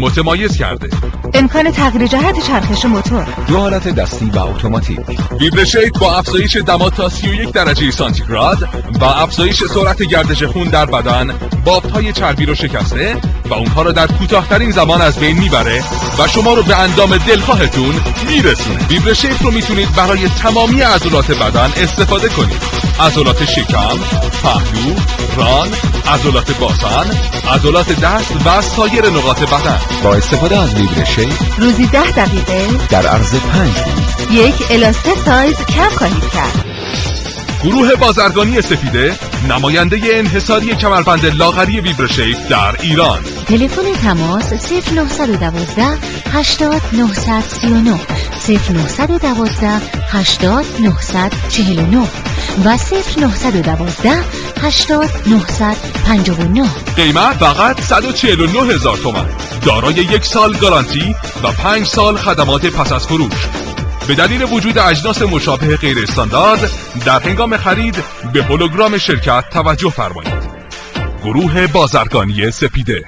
متمایز کرده. امکان تغییر جهت چرخش موتور، دو حالت دستی و اتوماتیک. ویبرشیک با افزایش دما تا 31 درجه سانتیگراد و افزایش سرعت گردش خون در بدن بافت‌های چربی رو شکسته و اونها رو در کوتاه‌ترین زمان از بین میبره و شما رو به اندام دلخواهتون میرسونه. ویبرشیک رو میتونید برای تمامی عضلات بدن استفاده کنید. عضلات شکم، پهلو، ران، عضلات باسن، عضلات دست و سایر نقاط بدن. با استفاده از ویبرشیک روزی 10 دقیقه در عرض 5 روز یک الاسته سایز کم خواهید کرد. گروه بازرگانی سپیده، نماینده انحصاری کمربند لاغری ویبرشیک در ایران. تلفن تماس 0912 80 939 0912 80 949 و 0912 80 959. قیمت فقط 149,000 تومان. دارای 1 سال گارانتی و 5 سال خدمات پس از فروش. به دلیل وجود اجناس مشابه غیر استاندارد در هنگام خرید به هولوگرام شرکت توجه فرمایید. گروه بازرگانی سپیده.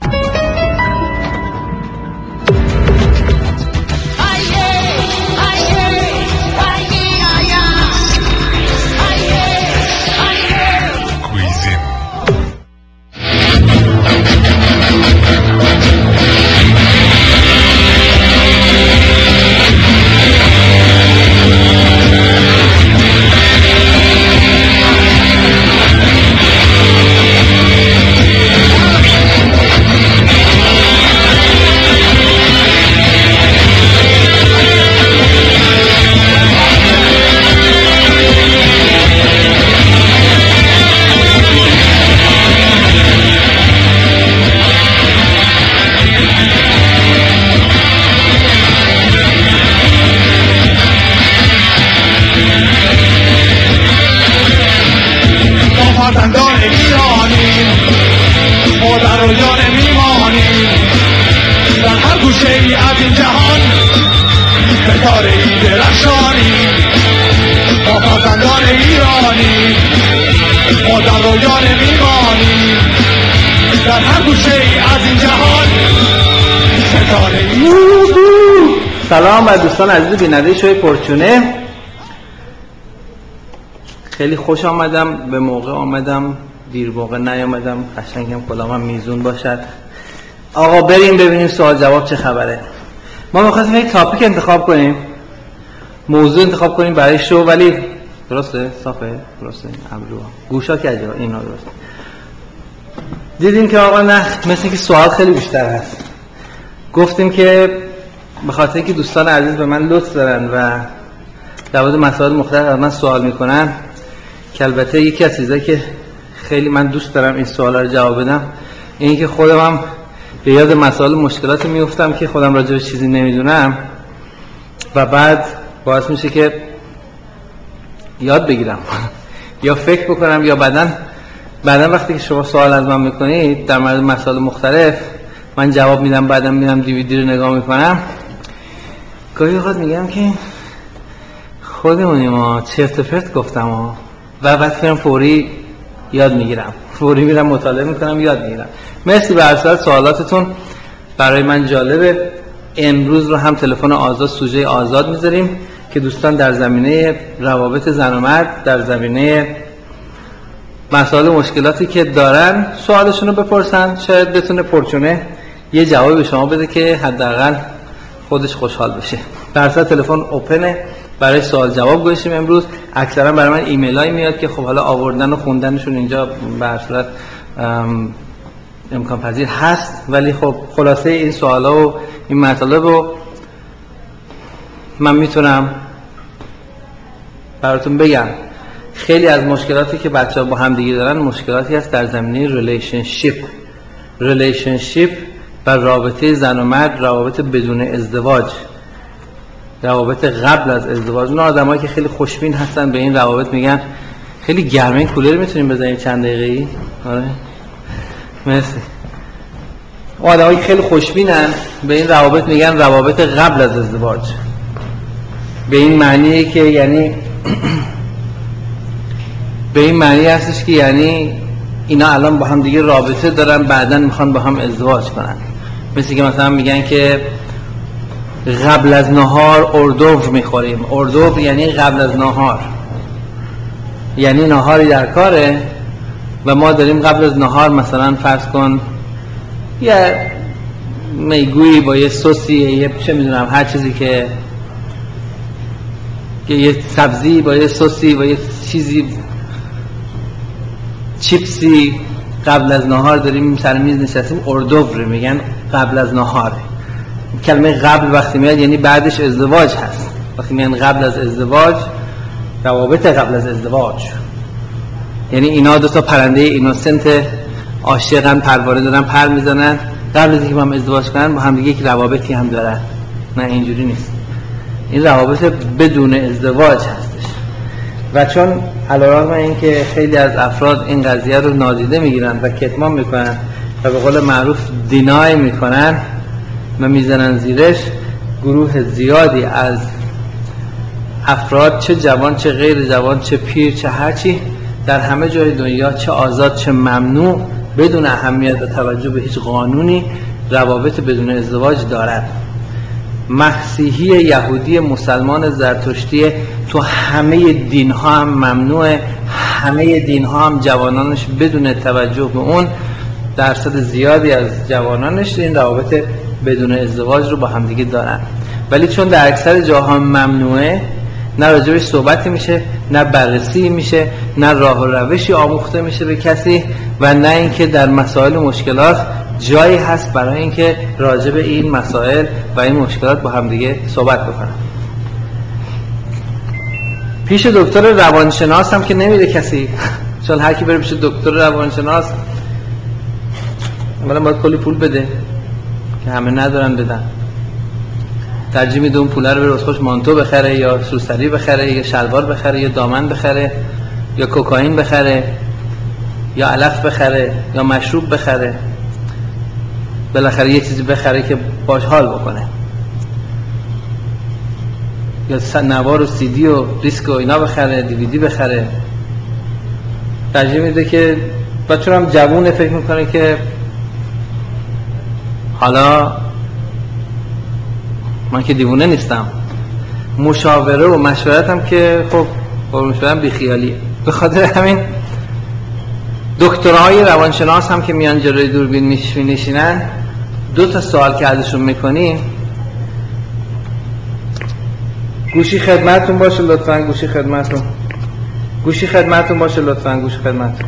سلام بر دوستان عزیز بیننده شوی پرچونه. خیلی خوش آمدم، به موقع آمدم، دیر موقع نیامدم. قشنگم کلامم میزون باشد. آقا بریم ببینیم سوال جواب چه خبره. ما می‌خواستیم یک تاپیک انتخاب کنیم، موضوع انتخاب کنیم برای شو، ولی درسته؟ صافه؟ درسته؟ ابرو گوشا که عجبا اینا درسته. دیدیم که آقا نه، مثل که سوال خیلی بیشتر هست. گفتیم که به خاطر اینکه دوستان عزیز به من لطف دارن و در مورد مسائل مختلف از من سوال میکنن، که البته یکی از چیزایی که خیلی من دوست دارم این سوالا رو جواب بدم اینه که خودم هم به یاد مسائل مشکلاتی میافتم که خودم راجع به چیزی نمیدونم و بعد باعث میشه که یاد بگیرم یا فکر بکنم، یا بعداً وقتی که شما سوال از من میکنید در مورد مسائل مختلف من جواب میدم، بعداً میرم دیویدی رو نگاه میکنم، گاهی اوقات میگم که خودمونیم ما چرت و پرت گفتم و بعد میرم فوری یاد میگیرم، فوری میرم مطالعه میکنم، یاد میگیرم. مرسی به هر صورت سوالاتتون برای من جالبه. امروز رو هم تلفن آزاد، سوژه آزاد میذاریم که دوستان در زمینه روابط زن و مرد، در زمینه مسائل مشکلاتی که دارن سوالشون رو بپرسن، شاید بتونه پرچونه یه جوابی به شما بده که حداقل خودش خوشحال بشه. در اصل تلفن اوپنه برای سوال جواب گذاشتیم امروز. اکثرا برای من ایمیلای میاد که خب حالا آوردن و خوندنشون اینجا به هر صورت امکان پذیر هست، ولی خب خلاصه این سوالا و این مطالب رو من میتونم براتون بگم. خیلی از مشکلاتی که بچه‌ها با هم دیگه دارن مشکلاتی هست در زمینه ریلیشنشیپ و رابطه زن و مرد، روابط بدون ازدواج، روابط قبل از ازدواج. اون آدمایی که خیلی خوشبین هستن به این روابط میگن خیلی گرمه، این کولر میتونیم بزنیم چند دقیقه‌ای؟ آره مرسی. آدمایی که خیلی خوشبینن به این روابط میگن روابط قبل از ازدواج. به این معنیه که یعنی به این معنی هستش که یعنی اینا الان با هم دیگه رابطه دارن، بعداً میخوان با هم ازدواج کنن. مثل که مثلا میگن که قبل از نهار اردوف میخوریم. اردوف یعنی قبل از نهار، یعنی نهاری در کاره و ما داریم قبل از نهار مثلا فرض کن یه میگویی با یه سوسی، یه چه میدونم هر چیزی که یه سبزی با یه سوسی با یه چیزی چیپسی قبل از نهار داریم سر میز نشستیم، اردوف رو میگن قبل از نهار. کلمه قبل وقتی میاد یعنی بعدش ازدواج هست. وقتی میگن قبل از ازدواج، روابط قبل از ازدواج، یعنی اینا دو تا پرنده اینوسنت عاشقن، پرواره دارن پر میزنن، قبل از اینکه با هم ازدواج کنن با هم دیگه یک روابطی هم دارن. نه اینجوری نیست، این روابط بدون ازدواج هستش. و چون علیرغم اینکه خیلی از افراد این قضیه رو نادیده میگیرن و کتمان میکنن و به قول معروف دینای میکنن و میزنن زیرش، گروه زیادی از افراد، چه جوان چه غیر جوان، چه پیر چه هرچی، در همه جای دنیا، چه آزاد چه ممنوع، بدون اهمیت و توجه به هیچ قانونی، روابط بدون ازدواج دارد. مسیحی، یهودی، مسلمان، زرتشتی، تو همه دین ها هم ممنوعه. همه دین ها هم جوانانش بدون توجه به اون، درصد زیادی از جوانانش این روابط بدون ازدواج رو با همدیگه دارن. ولی چون در اکثر جاها ممنوعه، نه راجبش صحبتی میشه، نه بررسی میشه، نه راه و روشی آموخته میشه به کسی، و نه اینکه در مسائل و مشکلات جایی هست برای اینکه راجب این مسائل و این مشکلات با همدیگه صحبت بکنن. پیش دکتر روانشناس هم که نمیره کسی، چون هر کی بره پیش دکتر روانشناس اولا باید کلی پول بده که همه ندارن بدن. ترجیح میده اون پوله رو بره از خوش مانتو بخره، یا سوسری بخره، یا شلوار بخره، یا دامن بخره، یا کوکائین بخره، یا علف بخره، یا مشروب بخره، بالاخره یه چیزی بخره که باش حال بکنه، یا نوار و سی دی و دیسک و اینا بخره، دیویدی بخره. ترجیح میده که بچه‌ها هم جوونه فکر میکنه که حالا من که دیوونه نیستم، مشاوره و مشورتم که خب مشورتم بیخیالیه. به خاطر همین دکترهای روانشناس هم که میان جلوی دوربین میشینن، دو تا سوال که ازشون میکنی، گوشی خدمتتون باشه لطفاً، گوشی خدمتتون، گوشی خدمتتون باشه لطفاً، گوشی خدمتتون.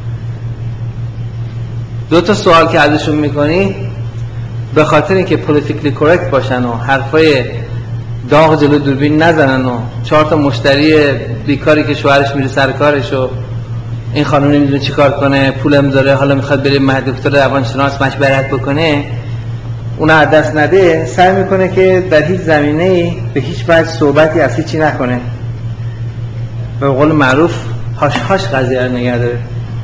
دو تا سوال که ازشون میکنی به خاطر اینکه پولیتیکلی کورکت باشن و حرفای داغ جلو دوربین نزنن و 4 تا مشتری بیکاری که شوهرش میره سر کارش و این خانم نمیدونه چی کار کنه، پولم داره، حالا میخواد بره دکتر روانشناس مشورت بکنه، اونو از دست نده، سعی میکنه که در هیچ زمینه‌ای به هیچ وجه صحبتی از هیچی نکنه. به قول معروف هاش هاش قضیه رو نگه داره.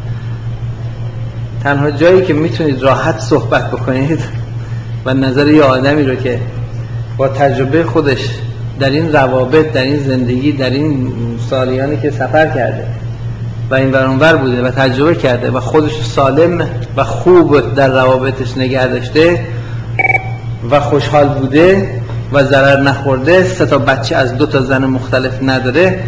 تنها جایی که میتونید راحت صحبت بکنید و نظر یه آدمی رو که با تجربه خودش در این روابط، در این زندگی، در این سالیانی که سفر کرده و این ور اون ور بوده و تجربه کرده و خودش سالم و خوب در روابطش نگه داشته و خوشحال بوده و ضرر نخورده، 3 تا بچه از 2 تا زن مختلف نداره،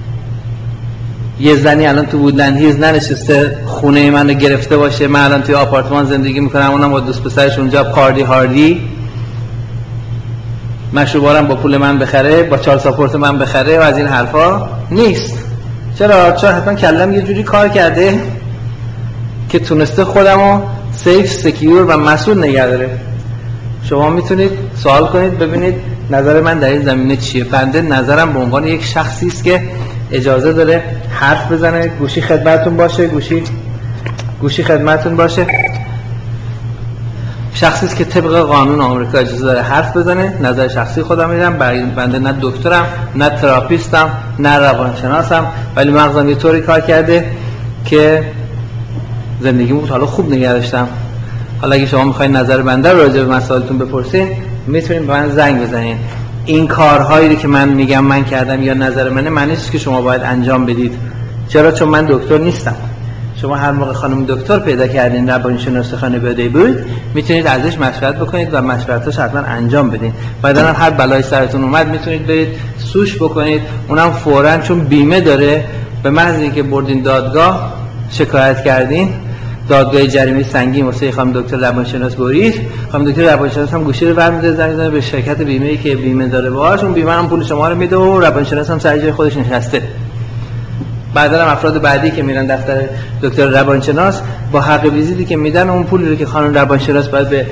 یه زنی الان تو وودلند هیلز ننشسته خونه منو گرفته باشه، من الان توی آپارتمان زندگی میکنم، اونم با دوست پسرش اونجا پاردی هاردی، مشروبارم با پول من بخره، با 4 ساپورت من بخره و از این حرفا نیست. چرا؟ چون حتما کلم یه جوری کار کرده که تونسته خودمو سیف، سکیور و مسئول نگه داره. شما میتونید سوال کنید ببینید نظر من در این زمینه چیه. بنده نظرم به عنوان یک شخصی است که اجازه داره حرف بزنه، گوشی خدمتتون باشه، گوشی خدمتتون باشه، شخصی است که طبق قانون آمریکا اجازه داره حرف بزنه. نظر شخصی خودم میدم، بنده نه دکترم، نه تراپیستم، نه روانشناسم، ولی مغزم یه طوری کار کرده که زندگیمو حالا خوب نگه داشتم. حالا اگه شما میخواین نظر بنده رو راجع به مسائلتون بپرسین، میتونید به من زنگ بزنین. این کارهایی که من میگم من کردم یا نظر منه، معنی نیست که شما باید انجام بدید. چرا؟ چون من دکتر نیستم. شما هر موقع خانم دکتر پیدا کردین روانشناس خانواده بود میتونید ازش مشورت بکنید و مشورتاش حتما انجام بدین. بعدا هم هر بلای سرتون اومد میتونید برید سوش بکنید، اونم فوراً چون بیمه داره. به محض اینکه بردین دادگاه شکایت کردین، دادگاه جریمه سنگین واسه خانم دکتر روانشناس برید، خانم دکتر روانشناس هم گوشی رو برمی‌داره زنگ می‌زنه به شرکت بیمه‌ای که بیمه داره باهاش، اون بیمه هم پول شما رو میده و روانشناس هم سر جای خودش نشسته. بعدا هم افراد بعدی که میرن دفتر دکتر روانشناس با حق ویزیتی که میدن اون پولی رو که خانم روانشناس باید به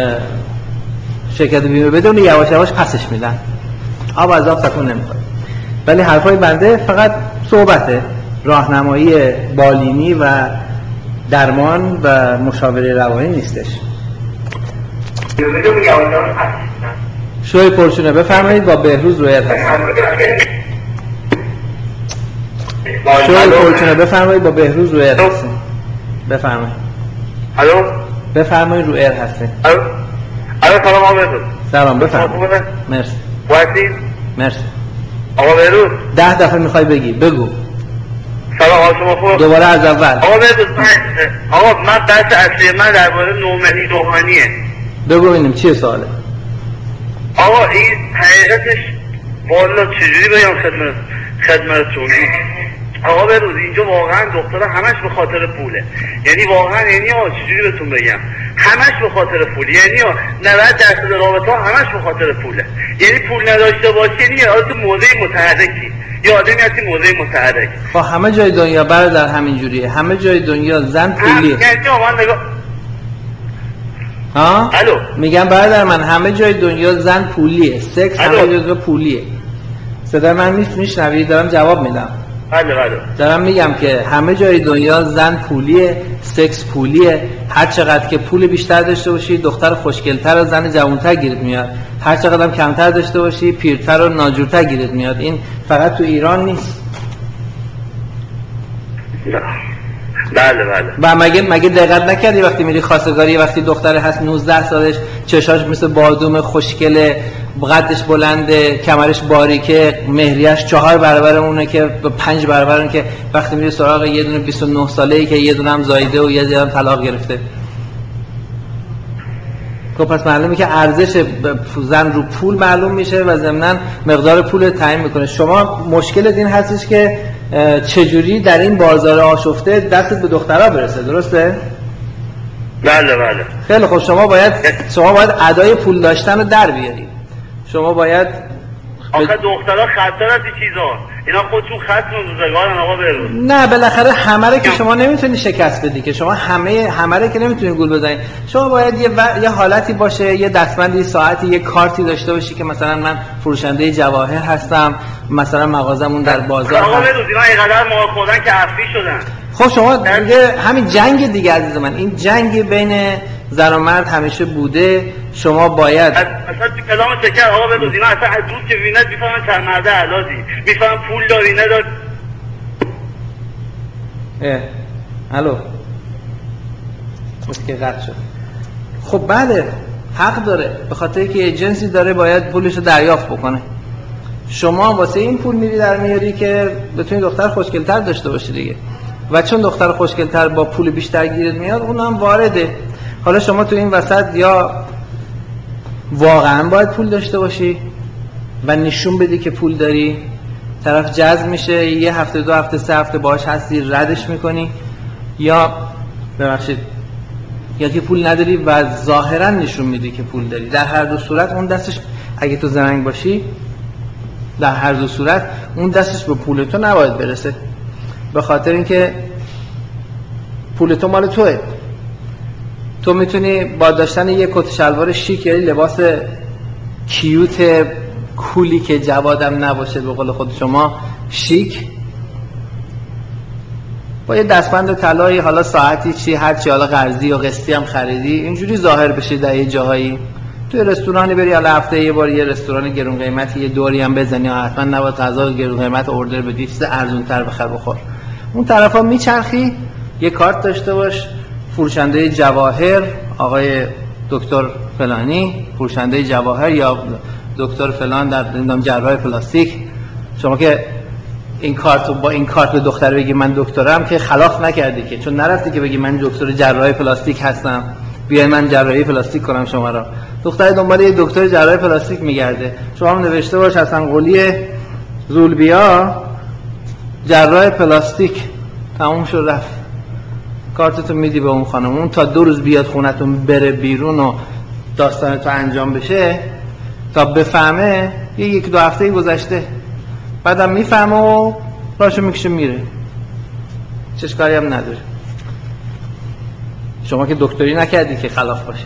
شرکت بیمه بده اون یواش یواش پسش میدن. آب از آب تکون نمیخوره. ولی حرفای بنده فقط صحبته، راهنمایی بالینی و درمان و مشاوره روانی نیستش. شوی پرچونه بفرمایید با بهروز رویت هستم. شوی پرچونه بفرمایید با بهروز رویت هستم. بفرمایید. الو بفرمایید رو ایر هستم. الو سلام آقا بهروز. سلام بفرمایید. مرسی. واسید مرسی. آقا بهروز 10 دفعه میخوای بگی بگو. سلام آقا شما خوب؟ دوباره از اول. آقا بهروز من بحث اصلی من درباره نومنی روحانیه. بگو ببینیم چیه سواله. آقا این حقیقتش والا چجوری بگم خدمتتون. آقا بهروز اینجا واقعا دخترها همش به خاطر پوله. یعنی واقعا چجوری بهتون بگم، همش به خاطر پول. یعنی 90% رابطه ها همش به خاطر پوله. یعنی پول نداشته باشی یعنی آدم موضع متحرکی، یا آدمی هستی موضع متحرک. خب همه جای دنیا برادر همین جوریه، همه جای دنیا زن پولیه. یعنی من نگاه ها؟ الو میگم برادر من همه جای دنیا زن پولیه، سکس همه جای پولیه. صدا من میشنوی؟ دارم جواب میدم. بله. دارم میگم که همه جای دنیا زن پولیه، سکس پولیه. هر چقدر که پول بیشتر داشته باشی دختر خوشگلتر و زن جوانتر گیرت میاد، هر چقدر هم کمتر داشته باشی پیرتر و ناجورتر گیرت میاد. این فقط تو ایران نیست. بله. و مگه دقت نکردی وقتی میری خواستگاری وقتی دختر هست 19 سالش چشاش مثل بادوم خوشگله، قدش بلنده، کمرش باریکه، مهریش 4 برابر اونه که 5 برابر اونه که وقتی میری سراغ یه دونه 29 ساله‌ای که یه دونه هم زایده و یه دونه هم طلاق گرفته. خب پس معلومه که ارزش زن رو پول معلوم میشه و ضمناً مقدار پول تعیین میکنه. شما مشکل این هستش که چجوری در این بازار آشفته دستت به دخترها برسه، درسته؟ بله. خیلی خب شما باید ادای پول داشتن رو در بیاری. شما باید آخه دخترها خطر از این چیزا، اینا خودشون ختم روزگارن آقا بهروز. نه بالاخره همه رو که شما نمیتونی شکست بدی که، شما همه رو که نمیتونی گول بزنی. شما باید یه حالتی باشه، یه دستبندی، ساعتی، یه کارتی داشته باشی که مثلا من فروشنده جواهر هستم، مثلا مغازمون در بازار آقا بهروز اینا اینقدر ما خودن که عفوی شدن. خب شما دیگه همین جنگ دیگه عزیز من، این جنگ بین زن و مرد همیشه بوده. شما باید اصلا تو کلام شکر آقا بهروز اینا اصلا از روز که ببینید میفهمن چند مرد علازی، میفهمن پول داری نداری. الو که قطع شد. خب بله حق داره، به خاطر که ایجنسی داره باید پولش رو دریافت بکنه. شما واسه این پول میری در میاری که بتونی دختر خوشگلتر داشته باشی دیگه، و چون دختر خوشگلتر با پول بیشتر گیرت میاد اونم وارده. حالا شما تو این وسط یا واقعا باید پول داشته باشی و نشون بدی که پول داری، طرف جذب میشه، یه هفته 2 هفته 3 هفته باهاش هستی ردش میکنی، یا که پول نداری و ظاهرا نشون میدی که پول داری. در هر دو صورت اون دستش، اگه تو زرنگ باشی، در هر دو صورت اون دستش به پول تو نباید برسه، به خاطر اینکه پول تو مال توئه. تو میتونی با داشتن یه کت شلوار شیک یا لباس کیوت کولی که جوادم نباشه به قول خود شما شیک، با یه دستبند طلایی، حالا ساعتی چی هر چی، حالا قرضی یا قسطی هم خریدی، اینجوری ظاهر بشه در یه جاهایی. توی رستورانی بری، حالا هفته یه بار یه رستوران گرون قیمتی یه دوری هم بزنی، حتما نباید غذا گرون قیمت اوردر بدی، چیز ارزان‌تر بخور. اون طرفا میچرخی، یه کارت داشته باش، فروشنده جواهر آقای دکتر فلانی، فروشنده جواهر یا دکتر فلان در جراح پلاستیک. شما که این کارت با این کارت به دختر بگی من دکترم که خلاف نکردی که، چون نرفتی که بگی من دکتر جراحی پلاستیک هستم بیاین من جراحی پلاستیک کنم شما را. دختر دنبال یه دکتر جراحی پلاستیک میگرده. شما هم نوشته باش حسن قلی زولبیا جراح پلاستیک، تموم شد رفت. کارتتون میدی به اون خانم، اون تا 2 روز بیاد خونتون بره بیرون و داستانتو انجام بشه تا بفهمه 1-2 هفته گذشته، بعدم میفهمه و راشو میکشه میره، چش کاری هم نداره. شما که دکتری نکردی که خلاف باشه.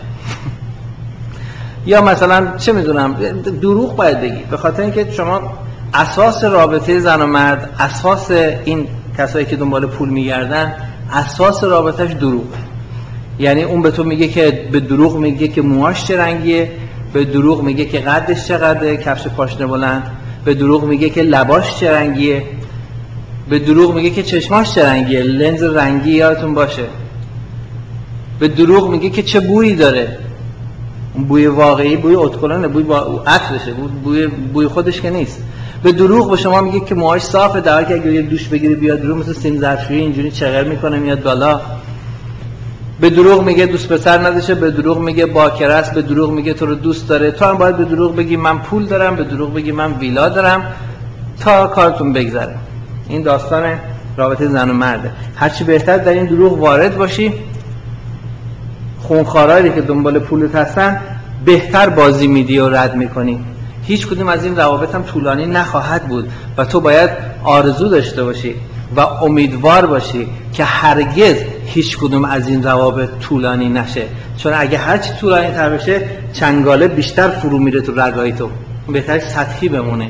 یا مثلا چه میدونم دروغ باید بگی، به خاطر اینکه شما اساس رابطه زن و مرد، اساس این کسایی که دنبال پول میگردن، اساس رابطهش دروغه. یعنی اون به تو میگه که به دروغ میگه که موهاش چه رنگیه، به دروغ میگه که قدش چقدره، کفش پاشنه بلند، به دروغ میگه که لباش چه رنگیه، به دروغ میگه که چشماش چه رنگیه، لنز رنگی یادتون باشه، به دروغ میگه که چه بویی داره. اون بوی واقعی بوی اتکلونه، بوی با عطرشه، بوی خودش که نیست. به دروغ به شما میگه که موهاش صافه، در حالی که اگه یه دوش بگیری بیاد رو مثل سیم ظرفشویی اینجوری چغر میکنه میاد بالا. به دروغ میگه دوست پسر نداشته، به دروغ میگه باکره است، به دروغ میگه تو رو دوست داره. تو هم باید به دروغ بگی من پول دارم، به دروغ بگی من ویلا دارم تا کارتون بگذره. این داستان رابطه زن و مرده. هرچی بهتر در این دروغ وارد باشی، خونخوارایی که دنبال پولت هستن بهتر بازی میدی و رد میکنی. هیچ کدوم از این روابط هم طولانی نخواهد بود و تو باید آرزو داشته باشی و امیدوار باشی که هرگز هیچ کدوم از این روابط طولانی نشه، چون اگه هرچی طولانی تر بشه چنگاله بیشتر فرو میره تو رگای تو، بهتر سطحی بمونه.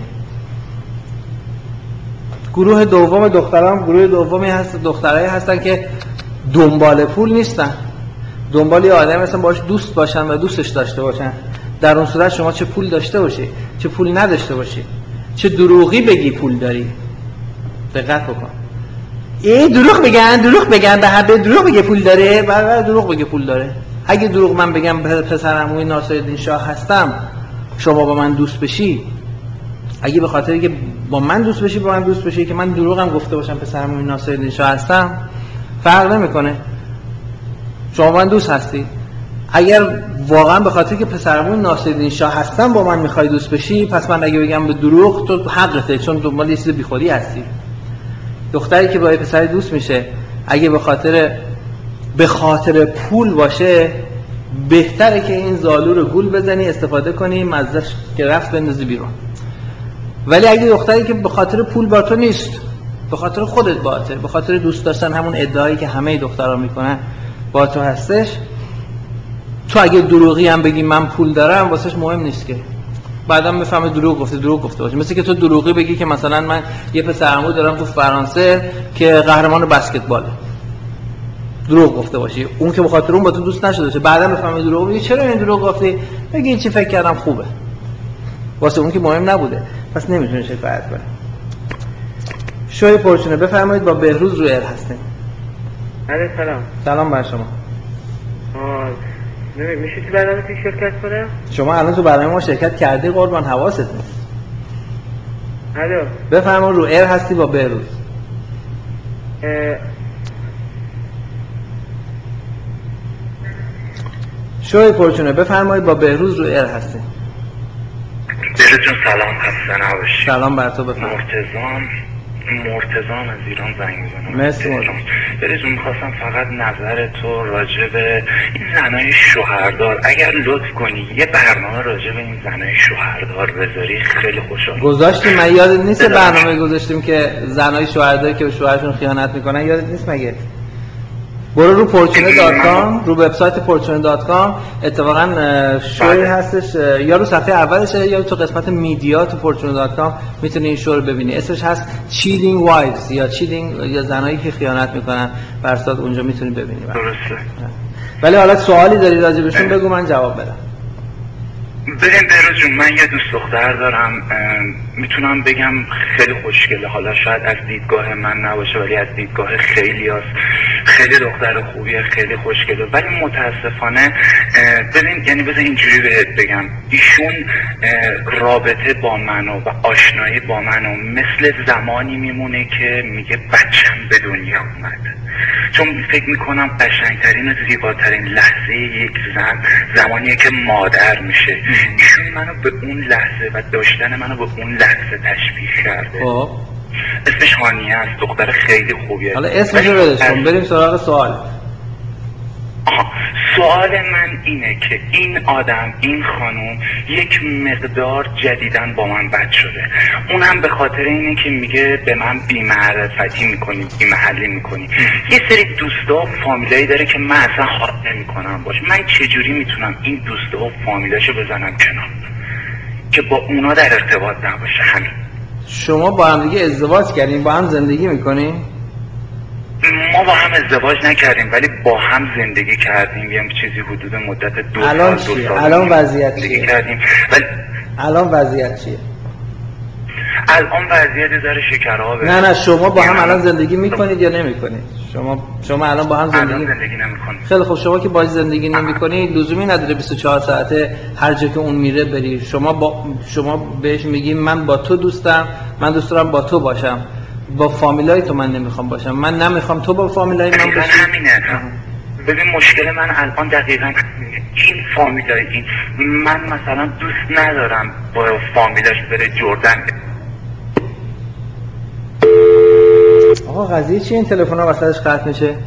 گروه دوم دختران گروه دومی هست، دخترایی هستن که دنبال پول نیستن، دنبال یه آدم مثلا باش دوست باشن و دوستش داشته باشن. در اون صورت شما چه پول داشته باشی چه پول نداشته باشی، چه دروغی بگی پول داری، دقت بکن. دروغ بگن به هر دروغ بگه پول داره، بعد دروغ بگه پول داره. اگه دروغ من بگم پسر عموی ناصرالدین شاه هستم شما با من دوست بشی، اگه به خاطر که با من دوست بشی که من دروغم گفته باشم پسر عموی ناصرالدین شاه هستم، فرق نمیکنه، شما با من دوست هستی. اگر واقعا به خاطر که پسر عموی ناصرالدین شاه هستم با من میخوای دوست بشی، پس من اگه بگم به دروغ تو حقته، چون دنبال یه چیز بیخودی هستی. دختری که با یه پسری دوست میشه اگه به خاطر پول باشه، بهتره که این زالو رو گول بزنی، استفاده کنی، مزدش که رفت بندازی بیرون. ولی اگه دختری که به خاطر پول با تو نیست، به خاطر خودت باته، به خاطر دوست داشتن همون ادعایی که همه دخترها میکنن با تو هستش، تو اگه دروغی هم بگی من پول دارم واسش مهم نیست که بعدم بفهمه دروغ گفته باشه. مثل که تو دروغی بگی که مثلا من یه پسر عمو دارم تو فرانسه که قهرمان بسکتباله، دروغ گفته باشی، اون که به خاطر اون با تو دوست نشده باشه، بعدم بفهمه دروغ میگی چرا این دروغ گفتی، بگی این چی فکر کردم خوبه، واسه اون که مهم نبوده، پس نمیتونه شکایت کنه. شوی پرچونه بفرمایید، با بهروز رو ایر هستیم. علیه سلام. سلام بر شما. میشه تو برنامه شرکت کنم؟ شما الان تو برنامه ما شرکت کردی قربان، حواست نیست. الو بفرمایید، رو ایر هستی با بهروز. شوی پرچونه بفرمایید، با بهروز رو ایر هستی. بهروز جون سلام، خسته نباشی. سلام بر تو، بفرمایید. مرتضام از ایران زنگ میزنم. مرسی. بهروز جون میخواستم فقط نظر تو راجع به این زنای شوهردار، اگر لطف کنی یه برنامه راجع به این زنای شوهردار بذاری خیلی خوشحال گذاشتیم. من یادت نیست برنامه گذاشتیم که زنای شوهردار که به شوهرشون خیانت میکنن، یادت نیست مگه؟ برو رو portune.com، رو وبسایت portune.com اتفاقا شوی هستش، یا رو صفحه اولشه یا تو قسمت میدیا تو portune.com میتونی این شو رو ببینی. اسمش هست cheating wives یا cheating یا زنایی که خیانت میکنن، برسات اونجا میتونی ببینی. درسته. ولی حالا سوالی داری راجع بهشون بگو من جواب بدم. ببین بهروز جون، من یه دوست دختر دارم، میتونم بگم خیلی خوشگله، حالا شاید از دیدگاه من نباشه ولی از دیدگاه خیلی هست، خیلی دختر خوبیه، خیلی خوشگله، ولی متاسفانه ببین یعنی بذار اینجوری بهت بگم، ایشون رابطه با منو و آشنایی با منو مثل زمانی میمونه که میگه بچم به دنیا اومده. چون فکر میکنم قشنگترین و زیباترین لحظه یک زن زمانیه که مادر میشه. ایشون منو به اون لحظه و داشتن منو به اون لحظه تشبیه کرده. اسمش هانیه است، دختر خیلی خوبیه. حالا اسمشو بدش کن، بریم سراغ سوال. سوال من اینه که این آدم، این خانوم یک مقدار جدیداً با من بد شده، اونم به خاطر اینه که میگه به من بی‌معرفتی میکنی، بی‌محلی میکنی. یه سری دوستا و فامیلایی داره که من اصلا حال نمیکنم باش. من چجوری میتونم این دوستا و فامیلاشو بزنم کنار که با اونا در ارتباط نباشه؟ همین. شما با هم دیگه ازدواج کردین، با هم زندگی میکنین؟ ما با هم ازدواج نکردیم ولی با هم زندگی کردیم، یه چیزی حدود مدت 2 سال. الان چیه؟ الان وضعیت چیه؟ ولی الان وضعیت چیه؟ الان وضعیت داره شکرها بره. نه شما با هم الان زندگی میکنید یا نمیکنید؟ شما الان با هم زندگی نمیکنید. خیلی خب، شما که باهاش زندگی نمیکنید لزومی نداره 24 ساعته هر جا که اون میره بری. شما بهش میگی من با تو دوستم، من دوست دارم با تو باشم، با فامیلای تو من نمیخوام باشم، من نمیخوام تو با فامیلای من باشی. همینه. ببین مشکل من الان دقیقاً این فامیلای این، من مثلا دوست ندارم با فامیلاش بره جردن. آقا قضیه چیه؟ این تلفن ها وسطش قطع میشه.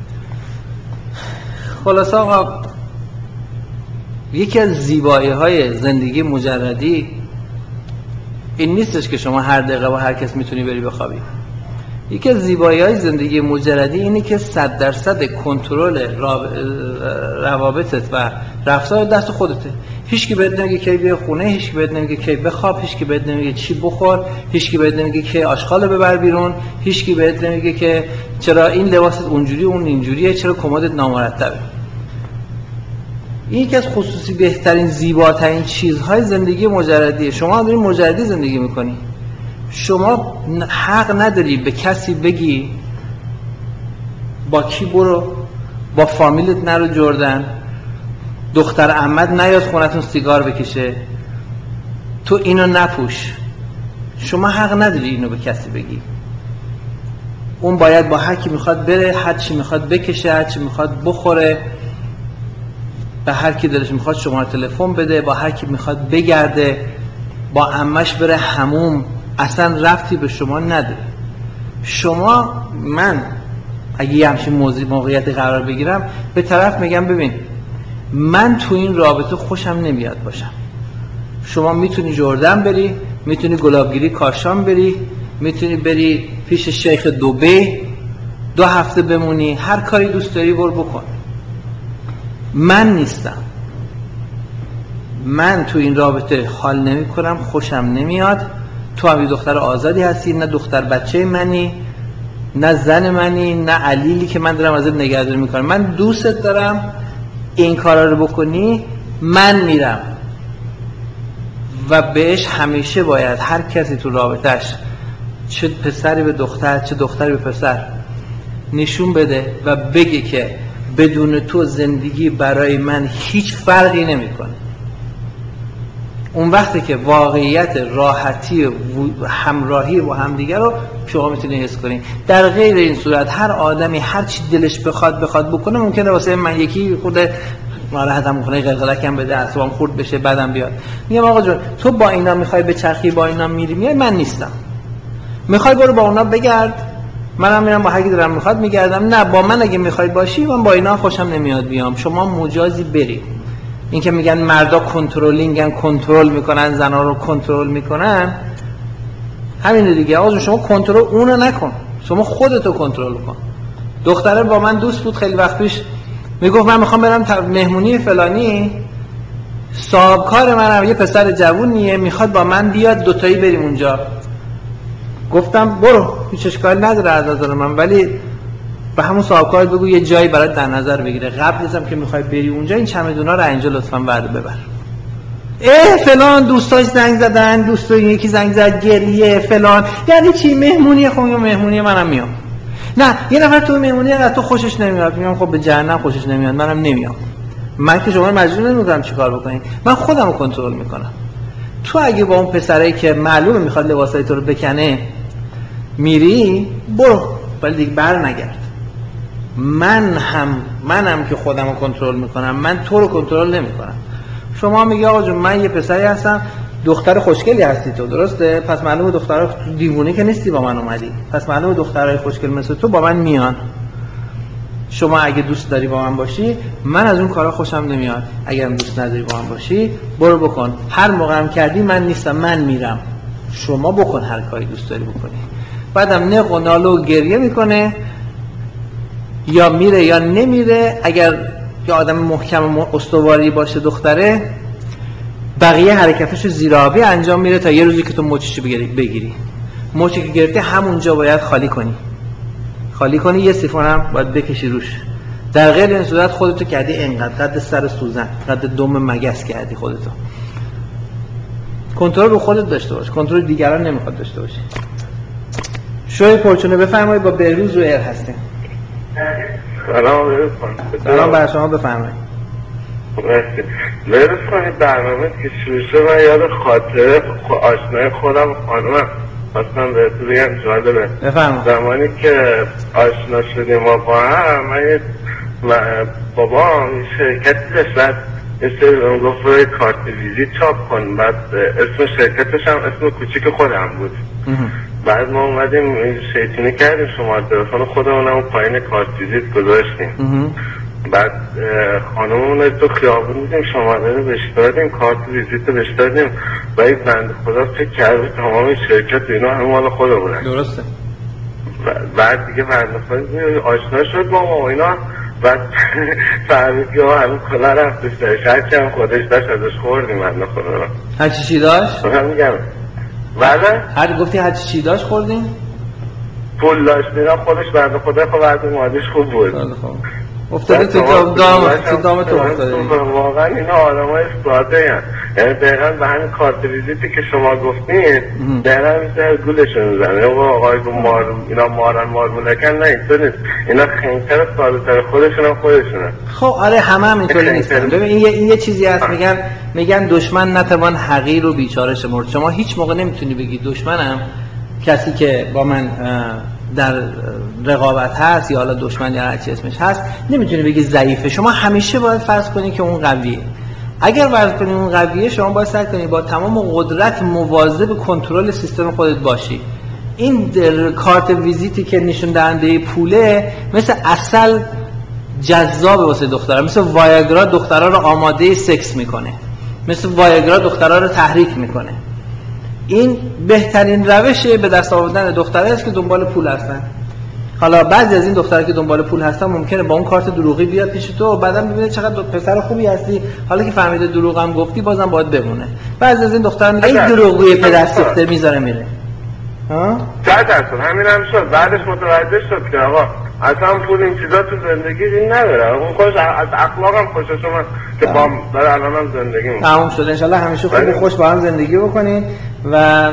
خلاص آقا، یکی از زیبایی های زندگی مجردی این نیستش که شما هر دقیقه با هر کس میتونی بری بخوابی. یکی از زیبایی های زندگی مجردی اینه که 100% کنترل روابطت و رفتار دست خودته. هیچکی بهت نمیگه کی بیا خونه، هیچکی بهت نمیگه کی بخواب، هیچکی بهت نمیگه چی بخور، هیچکی بهت نمیگه کی آشغال ببر بیرون، هیچکی بهت نمیگه که چرا این لباست اونجوری اون اینجوریه، چرا کمدت نامرتبه. این یکی از خصوصی بهترین زیباترین چیزهای زندگی مجردیه. شما دارین مجردی زندگی میکنی، شما حق نداری به کسی بگی با کی برو، با فامیلت نرو جردن، دختر عمت نیاد خونتون سیگار بکشه، تو اینو نپوش. شما حق نداری اینو به کسی بگی. اون باید با هر کی میخواد بره، هر چی میخواد بکشه، هر چی میخواد بخوره، به هر کی دلش میخواد شماره تلفن بده، با هر کی میخواد بگرده، با عمش بره حموم، اصلا ربطی به شما نداره. شما، من اگه یه همچین موقعیت قرار بگیرم به طرف میگم ببین من تو این رابطه خوشم نمیاد باشم. شما میتونی جردن بری، میتونی گلابگیری کاشان بری، میتونی بری پیش شیخ دبی 2 هفته بمونی، هر کاری دوست داری برو بکن. من نیستم. من تو این رابطه حال نمی کنم، خوشم نمیاد. تو هم یه دختر آزادی هستی، نه دختر بچه منی، نه زن منی، نه علیلی که من دارم ازت نگهداری میکنم. من دوستت دارم، این کارا رو بکنی من میرم. و بهش همیشه باید هر کسی تو رابطهش، چه پسری به دختر چه دختری به پسر، نشون بده و بگه که بدون تو زندگی برای من هیچ فرقی نمیکنه. اون وقتی که واقعیت راحتی و همراهی با همدیگه رو شما میتونید حس کنید. در غیر این صورت هر آدمی هر چی دلش بخواد بکنه، ممکنه واسه من یکی خود ناراحتم کنه، قلقلکم بده، اعصابم خورد بشه، بعدم بیاد میگم آقا جون تو با اینا میخوای بچرخی، با اینا میری میای، من نیستم. میخوای برو با اونا بگرد، منم میرم با هر کی دلم میخواد میگردم. نه، با من اگه میخوای باشی، من با اینا خوشم نمیاد بیام. شما مجازی بری. این که میگن مردا کنترلینگن، کنترل میکنن، زنا رو کنترل میکنن، همین دیگه. آقا شما کنترل اونو نکن، شما خودتو کنترل کن. دختره با من دوست بود خیلی وقت پیش، میگفت من میخوام برم مهمونی فلانی، صاحب کار منم یه پسر جوونیه، میخواد با من بیاد دوتایی بریم اونجا. گفتم برو، هیچ اشکالی نداره از نظر من، ولی به همون صاحب کار بگو یه جایی برات در نظر بگیره، قبلش هم که میخوای بری اونجا این چمدونا رو اینجا لطفاً ورد ببر. فلان دوستاش زنگ زدن، دوستای یکی زنگ زد، گریه فلان. یعنی چی؟ مهمونی خونم، مهمونی منم میام. نه یه نفر تو مهمونی از تو خوشش نمیاد، میگم خب به جهنم خوشش نمیاد، منم نمیام. من که شما رو مجبور نمیکنم چیکار بکنید، من خودم رو کنترل میکنم. تو اگه با اون پسرایی که معلومه میخواد لباسای تو رو بکنه میری، برو، ولی دیگه بر نگرد. منم که خودم رو کنترل میکنم، من تو رو کنترل نمیکنم. شما میگی آقا جون من یه پسری هستم، دختر خوشگلی هستی تو، درسته؟ پس معلومه دخترها دیوونه که نیستی با من اومدی، پس معلومه دخترای خوشگل مثل تو با من میان. شما اگه دوست داری با من باشی، من از اون کارا خوشم نمیاد. اگه هم دوست نداری با من باشی، برو بکن. هر موقع هم کردی من نیستم، من میرم. شما بکن هر کاری دوست داری بکنی. بعدم نق و ناله و گریه میکنه، یا میره یا نمیره. اگر یه آدم محکم و استواری باشه دختره، بقیه حرکتاشو زیرآبی انجام میره تا یه روزی که تو مچشو بگیری. مچی که گرفتی همونجا باید خالی کنی، یه سیفون هم باید بکشی روش. در غیر این صورت خودتو کردی انقدر قد سر سوزن، قد دم مگس کردی خودتو. کنترل رو خودت داشته باش، کنترل دیگران نمیخواد داشته باشی. شوی پرچونه بفرمایید، با بهروز رو ایر هستیم. سلام بر شما، بفرمایید. مرسی کنید برنامه که شروع شد. من یاد خاطره آشنای خودم خانومم خواستم بهتون بگم جالبه. بفرمایید. زمانی که آشنا شدیم ما با هم، من بابام شرکتی داشت، بعد یه سری بهم گفت روی کارت ویزیت چاپ کن. بعد اسم شرکتش هم اسم کوچیک خودم بود. بعد ما اومدیم شیطونی کردیم، شماره تلفن خودمونم پایین کارت ویزیت گذاشتیم. بعد خانممون تو خیابون دیدیم، شماره رو بهش دادیم، کارت ویزیت رو بهش دادیم. و یک بنده خدا فکر کرده تمام شرکت اینا همه مال خودمونه. درسته. بعد دیگه بنده خدا آشنا شد با ما و اینا. بعد فهمید که همین کلا رفتش درش، هرچی هم خودش داشت ازش خوردیم بنده خدا رو. هرچی چی داشت؟ من میگم بله؟ هر گفتی هرچی چی داشت خوردیم؟ پول داشت اینا، خودش بنده خدا خب بعد مادیش خوب بود. افتاده تو دام تو افتاده. واقعا اینا آدمای ساده هستن. یعنی دقیقا به همین کارت ویزیتی که شما گفتین دقیقا میشه گولشون میزنه. آقای اینا مارمولکن نه، اینطور نیست. اینا خنکر ساده تر خودشون هم خودشونه. خب آره همه اینطوری نیستن. ببین این یه چیزی هست، میگن دشمن نتوان حقیر و بیچاره شمرد. شما هیچ موقع نمیتونی بگی دشمنم کسی که با من در رقابت هست یا حالا دشمن یا هر چی اسمش هست، نمیتونی بگی ضعیفه. شما همیشه باید فرض کنی که اون قویه. اگر فرض کنی اون قویه، شما باید سعی کنی با تمام قدرت مواظب کنترل سیستم خودت باشی. این کارت ویزیتی که نشون دهنده پوله مثل عسل جذاب واسه دخترها، مثل وایاگرا دخترها رو آماده سکس میکنه، مثل وایاگرا دخترها رو تحریک میکنه. این بهترین روش به دست آوردن دختره است که دنبال پول هستن. حالا بعضی از این دخترها که دنبال پول هستن ممکنه با اون کارت دروغی بیاد پیش تو و بعدم ببینه چقدر پسر خوبی هستی، حالا که فهمیده دروغم گفتی بازم باید بمونه. بعضی از این دخترها میگه این دروغگوی پدر سوخته میذاره میره. ها؟ چقدر اصلا همین هم شد. بعدش متوجه شد که آقا اصلا پول این چیزا تو زندگی این نداره. اون خوش از اخلاقم خوشش اومد که با داره الانم زندگی میکنه. تموم شد. ان شاء الله همیشه خوب و خوش با هم زندگی بکنین و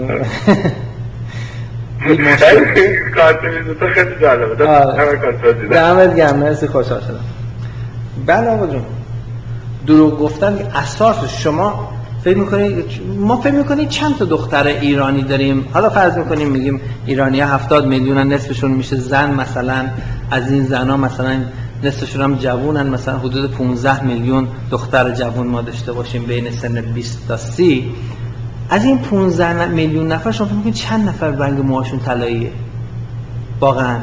خیلی کارت ویزیت خیلی جالبه. همه کنترل دیدم. دمت گرم، مرسی، خوشحال شدم. بله آقا جون، دروغ گفتن اساس. شما ما فکر میکنید چند تا دختر ایرانی داریم؟ حالا فرض میکنیم میگیم ایرانی‌ها 70 میلیونن، نصفشون میشه زن. مثلا از این زنا مثلا نصفشون هم جوونن، مثلا حدود 15 میلیون دختر جوون ما داشته باشیم بین سن 20 تا 30. از این 15 میلیون نفر شما فکر میکنید چند نفر رنگ موهاشون طلاییه؟ واقعا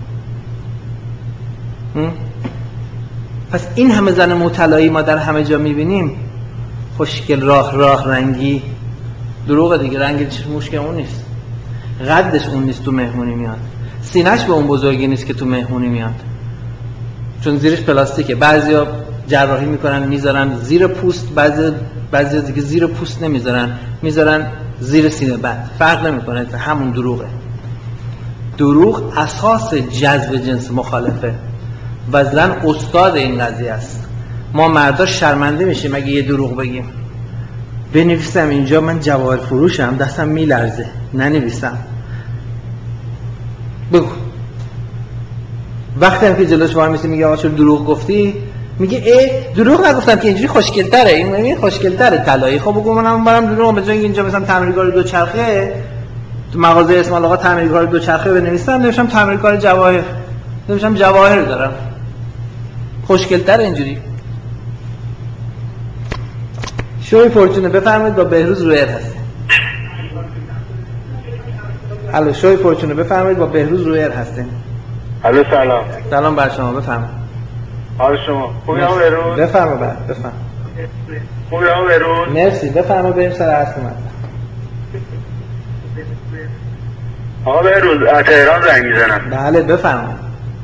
پس این همه زن مو طلایی ما در همه جا میبینیم، خوشگل، راه رنگی. دروغه دیگه، رنگش مشکل اون نیست، قدش اون نیست تو مهمونی میاد، سینه‌اش به اون بزرگی نیست که تو مهمونی میاد، چون زیرش پلاستیکه. بعضیا جراحی میکنن میذارن زیر پوست، بعضی دیگه زیر پوست نمیذارن، میذارن زیر سینه بند. فرق نمیکنه، همون دروغه. دروغ اساس جذب جنس مخالفه و زن استاد این قضیه است. ما مردا شرمنده میشیم اگه یه دروغ بگیم. بنویسم اینجا من جواهر فروشم، دستم میلرزه، ننویسم. بگو وقتی هم که جلوش وای میسی میگه آقا چرا دروغ گفتی، میگه دروغ نگفتم که اینجوری خوشگل‌تره، این خوشگل‌تره طلایی. خب بگو منم برام دروغ، به جای اینجا مثلا تعمیرکار دوچرخه تو مغازه اسماعیل آقا تعمیرکار دوچرخه بنویسم، نوشتم تعمیرکار جواهر، نوشتم جواهر دارم، خوشگل‌تره اینجوری. شوی فورچونه بفرمایید با بهروز روی ایر هستیم. الو شوی فورچونه بفرمایید با بهروز روی ایر هستیم. الو سلام. سلام بر شما، بفرمایید. حال شما خوبی آقا بهروز؟ بفرمایید. خوبی آقا بهروز؟ مرسی، بفرمایید بریم سر اصل مطلب. آقا بهروز از تهران زنگ میزنم. بله بفرمایید.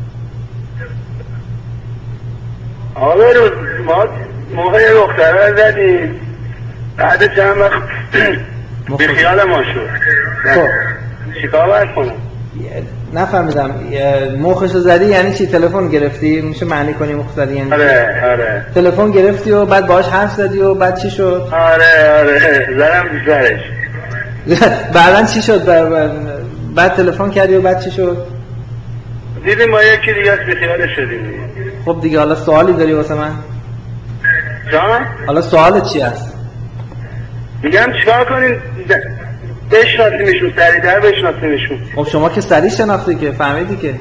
آقا بهروز ما موقع یه دختره زدیم، بعد چند وقت بیخیال ما شد. خب چیکار باید کنم؟ نفهمیدم مخشو زدی یعنی چی؟ تلفن گرفتی؟ میشه معنی کنی مخ زدی یعنی؟ آره تلفن گرفتی و بعد باهاش حرف زدی و بعد چی شد؟ آره زدم بیشترش. بعدن چی شد؟ بعد تلفن کردی و بعد چی شد؟ دیدیم ما یکی دیگه از بیخیالش شدیم. خب دیگه حالا سوالی داری واسه من؟ جان؟ حالا سوالت چی هست؟ میگم چیکار کنین بشناسیمشون، سریع‌تر بشناسیمشون. خب شما که سریع شناختی که فهمیدی که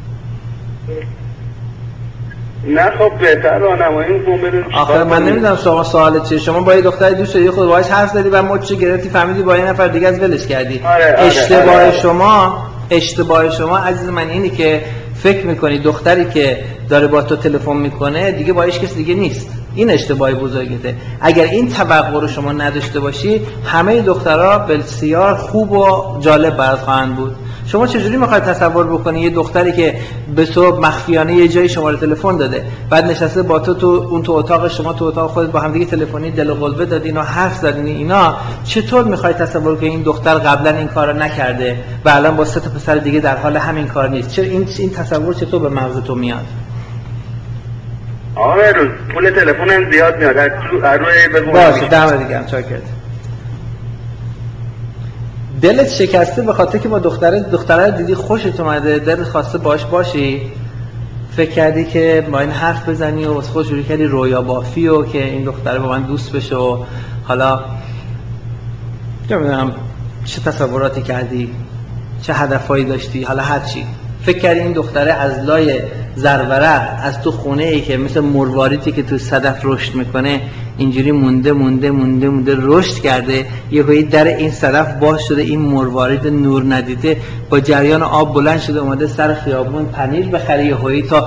نه خب بهتر راهنمایی کن بدون. آخه من نمیدونم شما سوالت چیه. شما با یه دختری دوست داری، خود باهاش حرف زدی و مچ گرفتی، فهمیدی با یه نفر دیگه از ولش کردی. اشتباه شما عزیز من اینه که فکر میکنی دختری که داره با تو تلفن میکنه دیگه با هیچ کس دیگه نیست. این اشتباه بزرگته. اگر این توقع رو شما نداشته باشی همه دخترها بسیار خوب و جالب برات خواهند بود. شما چجوری میخواید تصور بکنی یه دختری که به تو مخفیانه یه جای شماره تلفن داده، بعد نشسته با تو تو اتاق، شما تو اتاق خودت با هم دیگه تلفنی دل و قلبه دادین و حرف زدین، اینا چطور میخواید تصور کنی این دختر قبلا این کارو نکرده و الان با 3 تا پسر دیگه در حال همین کار نیست؟ چرا این تصور چطور به مغز تو میاد؟ آقا روز پول تلفنم زیاد میاد از روی بگو. باشه دم دیگه هم چاکرت. دلت شکسته به خاطر که با دختره دیدی خوشت اومده، دلت خواسته باش باشی، فکر کردی که با این حرف بزنی و خودت شروع کردی رویا بافی و که این دختره با من دوست بشه و حالا نمیدونم چه تصوراتی کردی، چه هدفایی داشتی، حالا هر چی فکر کردی این دختره از لای زرورق از تو خونه ای که مثل مرواریدی که تو صدف رشد میکنه اینجوری مونده رشد کرده، یهویی در این صدف باز شده، این مروارید نور ندیده با جریان آب بلند شده اومده سر خیابون پنیر بخری، یهویی تا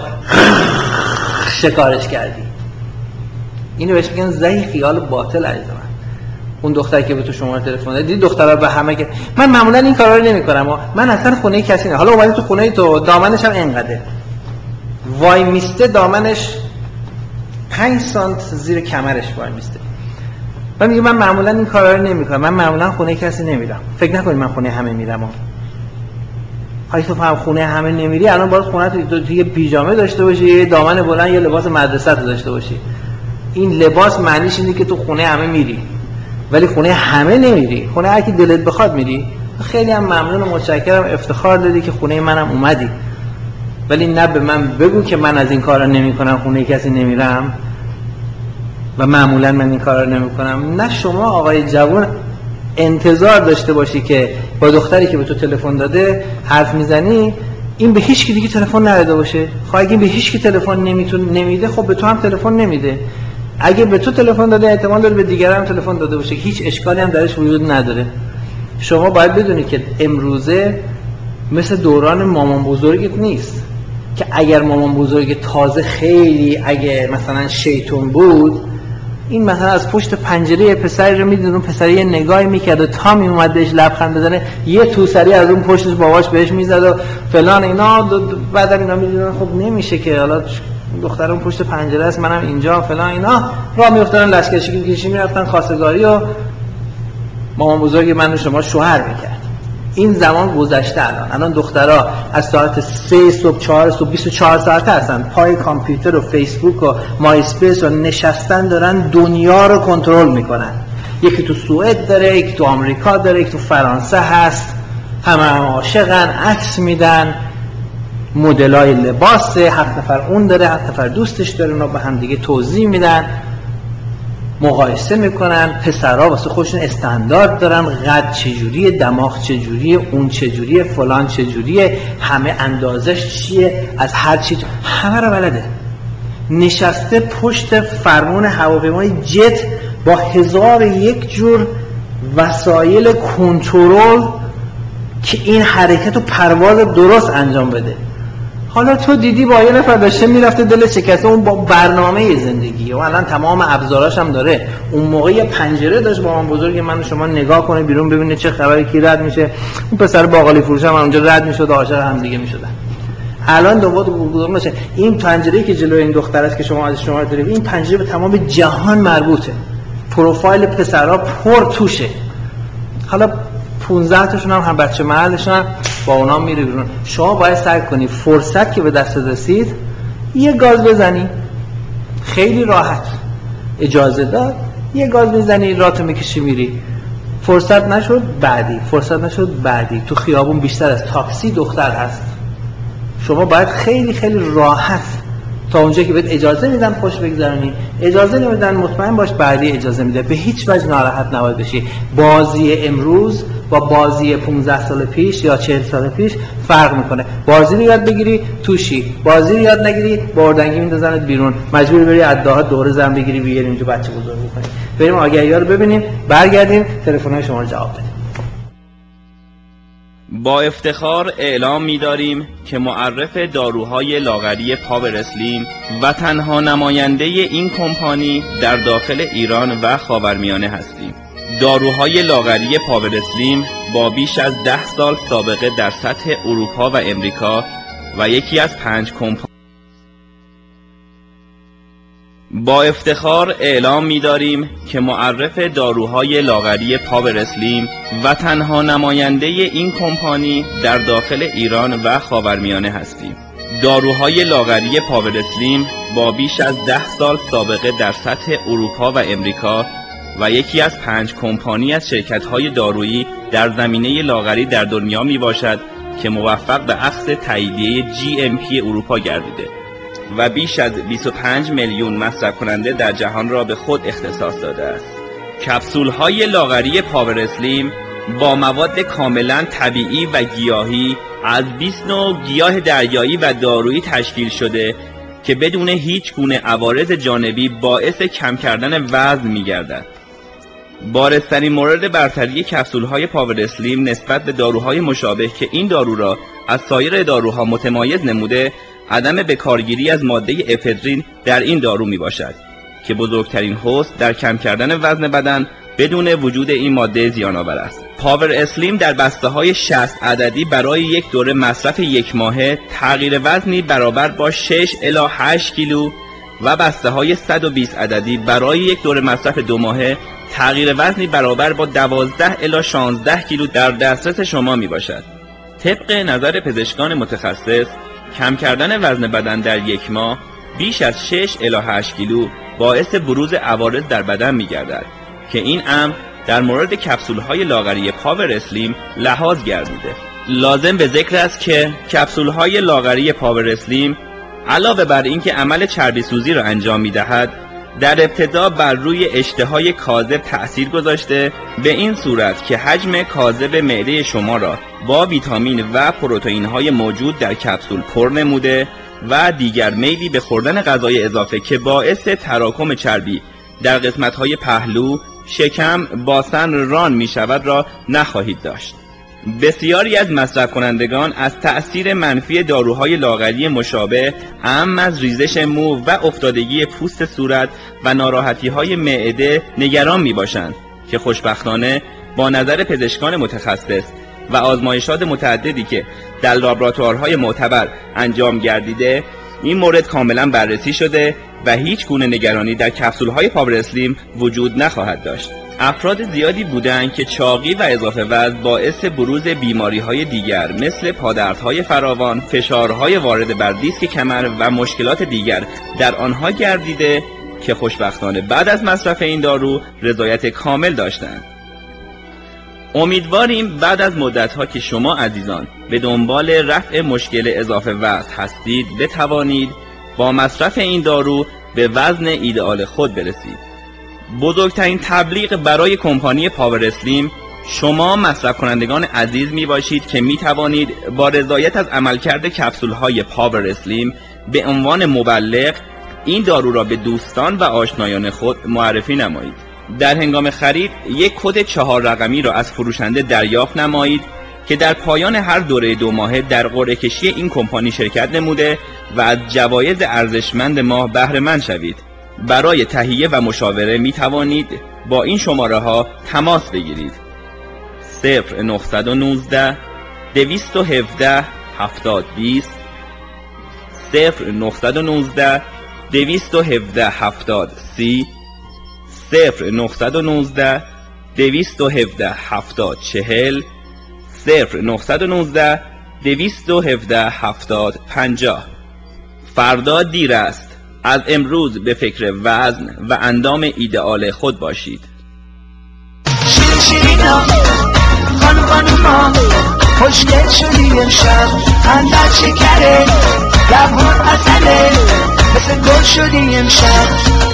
شکارش کردی. اینو بهش میگن زهی خیال باطل عزیز من. اون دختری که به تو شماره تلفن داد، دیدی دخترها به همه که من معمولا این کارا رو نمیکنم، من اصلا خونه کسی نه، حالا اومده تو خونه تو دامنش هم اینقدره وای میسته، دامنش 5 سانت زیر کمرش وای میسته. من میگم من معمولا این کارا رو نمیکنم، من معمولا خونه کسی نمیرم. فکر نکنید من خونه همه میرم. اگه تو فهم خونه همه نمیری، الان باید خونه تو یه پیژامه داشته باشی، یه دامن بلند، یه لباس مدرسه داشته باشی. این لباس معنیش اینه که تو خونه همه میری، ولی خونه همه نمیری. خونه هر کی دلت بخواد میری. خیلی هم ممنون و متشکرم، افتخار دادی که خونه منم اومدی، ولی نه به من بگو که من از این کارا نمیکنم، خونه کسی نمیرم و معمولا من این کارا نمیکنم. نه شما آقای جوان انتظار داشته باشی که با دختری که به تو تلفن داده حرف میزنی این به هیچ کی دیگه تلفن نداده باشه. خب اگه به هیچ کی تلفن نمیده، خب به تو هم تلفن نمیده. اگه به تو تلفن داده احتمال داره به دیگران هم تلفن داده باشه، هیچ اشکالی هم درش وجود نداره. شما باید بدونی که امروزه مثل دوران مامان بزرگت نیست که اگر مامان بزرگ تازه خیلی اگه مثلا شیطون بود، این مثلا از پشت پنجره پسری رو میدید، اون پسری یه نگاهی میکرد و تا میومد بهش لبخند بزنه یه توسری از اون پشتش باباش بهش میزد و فلان اینا. بعدم اینا میدونن خب نمیشه که حالا دخترم پشت پنجره است منم اینجا فلان اینا، راه میافتادن لشکرکشی میرفتن خواستگاری و مامان بزرگ من و شما شوهر میکرد. این زمان گذشته. الان دخترها از ساعت 3 صبح 4 صبح 24 ساعته هستن پای کامپیوتر و فیسبوک و مای اسپیس و نشستن دارن دنیا رو کنترل میکنن. یکی تو سوئد داره، یکی تو آمریکا داره، یکی تو فرانسه هست، همه عاشقن، عکس میدن. مدلای لباسه، 7 نفر اون داره، 7 نفر دوستش داره، اونا به هم دیگه توضیح میدن، مقایسه میکنن. پسرها واسه خودشون استاندارد دارن، قد چجوریه، دماغ چجوریه، اون چجوریه، فلان چجوریه، همه اندازش چیه، از هر چیز همه رو بلده. نشسته پشت فرمون هواپیمای جت با 1001 جور وسایل کنترل که این حرکت و پرواز درست انجام بده. حالا تو دیدی با یه نفر داشته میرفته دل شکسته، اون با برنامه زندگی و الان تمام ابزاراش هم داره. اون موقع یه پنجره داشت با من بزرگ، من شما نگاه کنه بیرون ببینه چه خبره، کی رد میشه. اون پسر باقالی فروش هم اونجا رد میشد، عاشق هم دیگه میشدن. الان دوباره بزرگ میشه. این پنجره‌ای که جلوی این دختر است که شما از شما دارید، این پنجره به تمام جهان مربوطه. پروفایل پسرها پر توشه. حالا 15 تاشون هم بچه محلشون با اونا میره بیرون. شما باید سعی کنی فرصت که به دست رسید یه گاز بزنی، خیلی راحت اجازه داد یه گاز بزنی، راتو میکشی میری. فرصت نشد بعدی، فرصت نشد بعدی. تو خیابون بیشتر از تاکسی دختر هست. شما باید خیلی خیلی راحت تا اونجا که بهت اجازه میدن خوش بگذرونی، اجازه نمیدن مطمئن باش بعدی اجازه میده. به هیچ وجه ناراحت نباید بشی. بازی امروز با بازی 15 سال پیش یا 40 سال پیش فرق میکنه. بازی رو یاد بگیری توشی، بازی رو یاد نگیری باردنگی میندازنت بیرون، مجبوری بری ادعاها دور زن بگیری بیاری اینجا بچه بزرگ بکنی. بریم آگهی‌ها رو ببینیم، برگردیم تلفن‌های شما رو جواب بدیم. با افتخار اعلام می‌داریم که معرف داروهای لاغری پاور اسلیم و تنها نماینده این کمپانی در داخل ایران و خاورمیانه هستیم. داروهای لاغری پاور اسلیم با بیش از 10 سال سابقه در سطح اروپا و امریکا و یکی از 5 کمپانی. با افتخار اعلام می‌داریم که معرف داروهای لاغری پاور اسلیم و تنها نماینده این کمپانی در داخل ایران و خاورمیانه هستیم. داروهای لاغری پاور اسلیم با بیش از 10 سال سابقه در سطح اروپا و امریکا و یکی از 5 کمپانی از شرکت‌های دارویی در زمینه لاغری در دنیا میباشد که موفق به اخذ تاییدیه GMP اروپا گردیده و بیش از 25 میلیون مصرف کننده در جهان را به خود اختصاص داده است. کپسول های لاغری پاور اسلیم با مواد کاملا طبیعی و گیاهی از 20 نوع گیاه دریایی و دارویی تشکیل شده که بدون هیچ گونه عوارض جانبی باعث کم کردن وزن می‌گردد. بارزترین مورد برتری کپسول های پاور اسلیم نسبت به داروهای مشابه که این دارو را از سایر داروها متمایز نموده، عدم بکارگیری از ماده افدرین در این دارو می باشد که بزرگترین حوض در کم کردن وزن بدن بدون وجود این ماده زیان آور است. پاور اسلیم در بسته های 60 عددی برای یک دوره مصرف یک ماهه تغییر وزنی برابر با 6 الی 8 کیلو و بسته های 120 عددی برای یک دوره مصرف 2 ماهه تغییر وزنی برابر با 12 الی 16 کیلو در دسترس شما می باشد. طبق نظر پزشکان متخصص، کم کردن وزن بدن در یک ماه بیش از 6 الی 8 کیلو باعث بروز عوارض در بدن می گردد که این امر در مورد کپسول های لاغری پاور اسلیم لحاظ گردیده. لازم به ذکر است که کپسول های لاغری پاور اسلیم علاوه بر اینکه عمل چربی سوزی را انجام می دهد، در ابتدا بر روی اشتهای کاذب تأثیر گذاشته، به این صورت که حجم کاذب معده شما را با ویتامین و پروتئین های موجود در کپسول پر نموده و دیگر میلی به خوردن غذای اضافه که باعث تراکم چربی در قسمت های پهلو، شکم، باسن، ران می شود را نخواهید داشت. بسیاری از مصرف کنندگان از تأثیر منفی داروهای لاغری مشابه اعم از ریزش مو و افتادگی پوست صورت و ناراحتی‌های معده نگران می‌باشند که خوشبختانه با نظر پزشکان متخصص و آزمایشات متعددی که در لابراتوارهای معتبر انجام گردیده این مورد کاملا بررسی شده و هیچ گونه نگرانی در کپسول‌های پاور اسلیم وجود نخواهد داشت. افراد زیادی بودند که چاقی و اضافه وزن باعث بروز بیماری‌های دیگر مثل پادردهای فراوان، فشارهای وارد بر دیسک کمر و مشکلات دیگر در آنها گردیده که خوشبختانه بعد از مصرف این دارو رضایت کامل داشتند. امیدواریم بعد از مدت‌ها که شما عزیزان به دنبال رفع مشکل اضافه وزن هستید بتوانید با مصرف این دارو به وزن ایدئال خود برسید. بزرگترین تبلیغ برای کمپانی پاور اسلیم شما مصرف کنندگان عزیز می باشید که می توانید با رضایت از عملکرد کپسول های پاور اسلیم به عنوان مبلغ این دارو را به دوستان و آشنایان خود معرفی نمایید. در هنگام خرید یک کد 4 رقمی را از فروشنده دریافت نمایید که در پایان هر دوره 2 ماهه در قرعه کشی این کمپانی شرکت نموده و از جوایز ارزشمند ماه بهره مند شوید. برای تهیه و مشاوره می توانید با این شماره ها تماس بگیرید: 0919 217 7020 0919 217 7030 0919 217 7040 0919 217 7050. فردا دیر است. از امروز به فکر وزن و اندام ایدئال خود باشید. شیرینا خانوما خوشگل شدی امشب، خندت شکره لبات عسله مثل گل شدی امشب.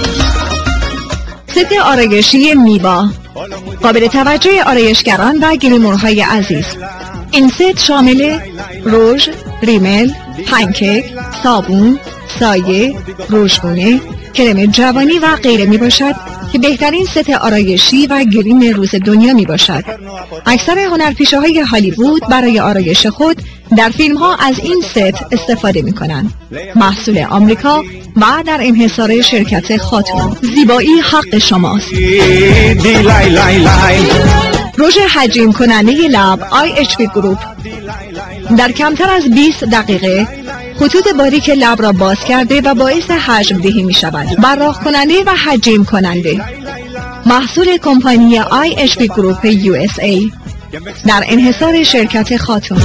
ست آرایشی میوا قابل توجه آرایشگران و گریمورهای عزیز. این ست شامل رژ، ریمل، پنکیک، صابون، سایه، روژگونه، کرم جوانی و غیره می باشد که بهترین ست آرایشی و گریم روز دنیا می باشد. اکثر هنرپیشه‌های هالیوود برای آرایش خود در فیلم ها از این ست استفاده می کنند. محصول آمریکا و در انحصار شرکت خاتون. زیبایی حق شماست. رژ حجیم کننده لب IHP گروپ در کمتر از 20 دقیقه خطوط باریک لب را باز کرده و باعث حجم دهی می شود. براق کننده و حجیم کننده. محصول کمپانی IHP گروپ USA در انحصار شرکت خاتون.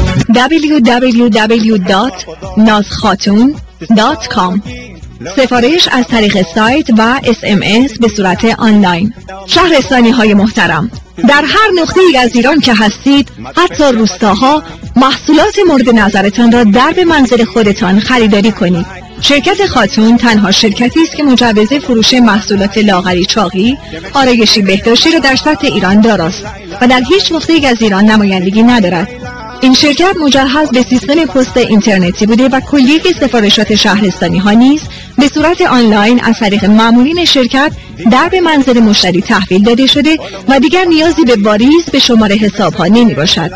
www.nazkhatun.com. سفارش از طریق سایت و SMS به صورت آنلاین. شهرستانی های محترم، در هر نقطه ای از ایران که هستید، حتی روستاها، محصولات مورد نظرتان را درب منزل خودتان خریداری کنید. شرکت خاتون تنها شرکتی است که مجوز فروش محصولات لاغری چاقی، آرایشی بهداشتی را در سطح ایران داراست و در هیچ نقطه ای از ایران نمایندگی ندارد. این شرکت مجهز به سیستم پست اینترنتی بوده و کلیه سفارشات شهرستانی ها نیز به صورت آنلاین از طریق مامورین شرکت درب منزل مشتری تحویل داده شده و دیگر نیازی به واریز به شماره حساب ها نمی باشد.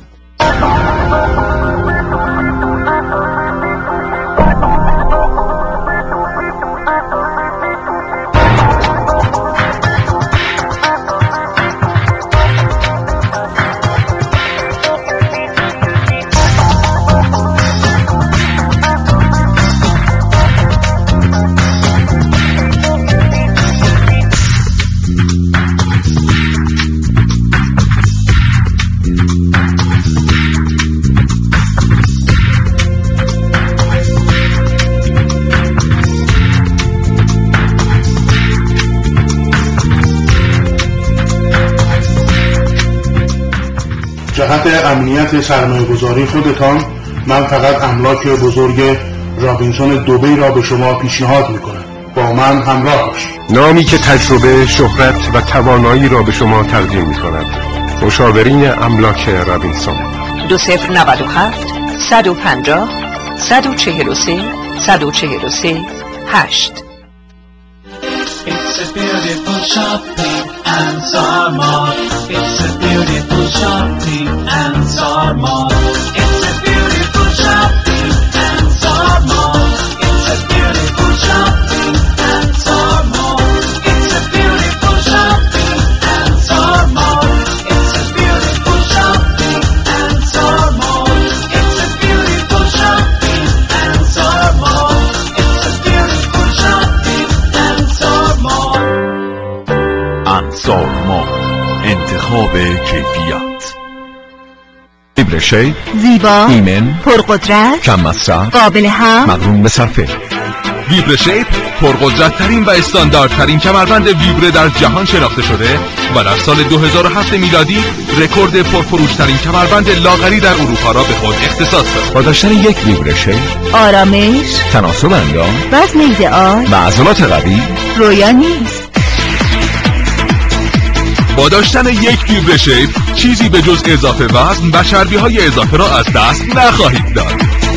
جهت امنیت سرمایه گذاری خودتان من فقط املاک بزرگ رابینسون دبی را به شما پیشنهاد میکنم. با من همراه باش. نامی که تجربه، شهرت و توانایی را به شما تقدیم میکند. مشاورین املاک رابینسون. 2097 150 143 143 8. It's a beautiful shopping and Sarmont. It's a beautiful shopping and Sarmont. It's a beautiful shopping and Sarmont. It's a beautiful shopping and Sarmont. It's a beautiful shopping and Sarmont. It's a beautiful shopping and Sarmont. It's a beautiful shopping and Sarmont. It's a beautiful shopping and Sarmont. انصارمان، انتخاب کیفیت. لیبرشی، زیبا، ایمن، پرقدرت، کم مصرف، قابل هم، مقرون به صرفه. ویبره شیپ پرقدرت‌ترین و استانداردترین کمربند ویبره در جهان شناخته شده و در سال 2007 میلادی رکورد پرفروش‌ترین کمربند لاغری در اروپا را به خود اختصاص داد. با داشتن یک ویبره شیپ، آرامش، تناسب اندام، وزن ایدئال و عضلات قوی رویا نیست. با داشتن یک ویبره شیپ چیزی به جز اضافه وزن و چربی‌های اضافه را از دست نخواهید داد.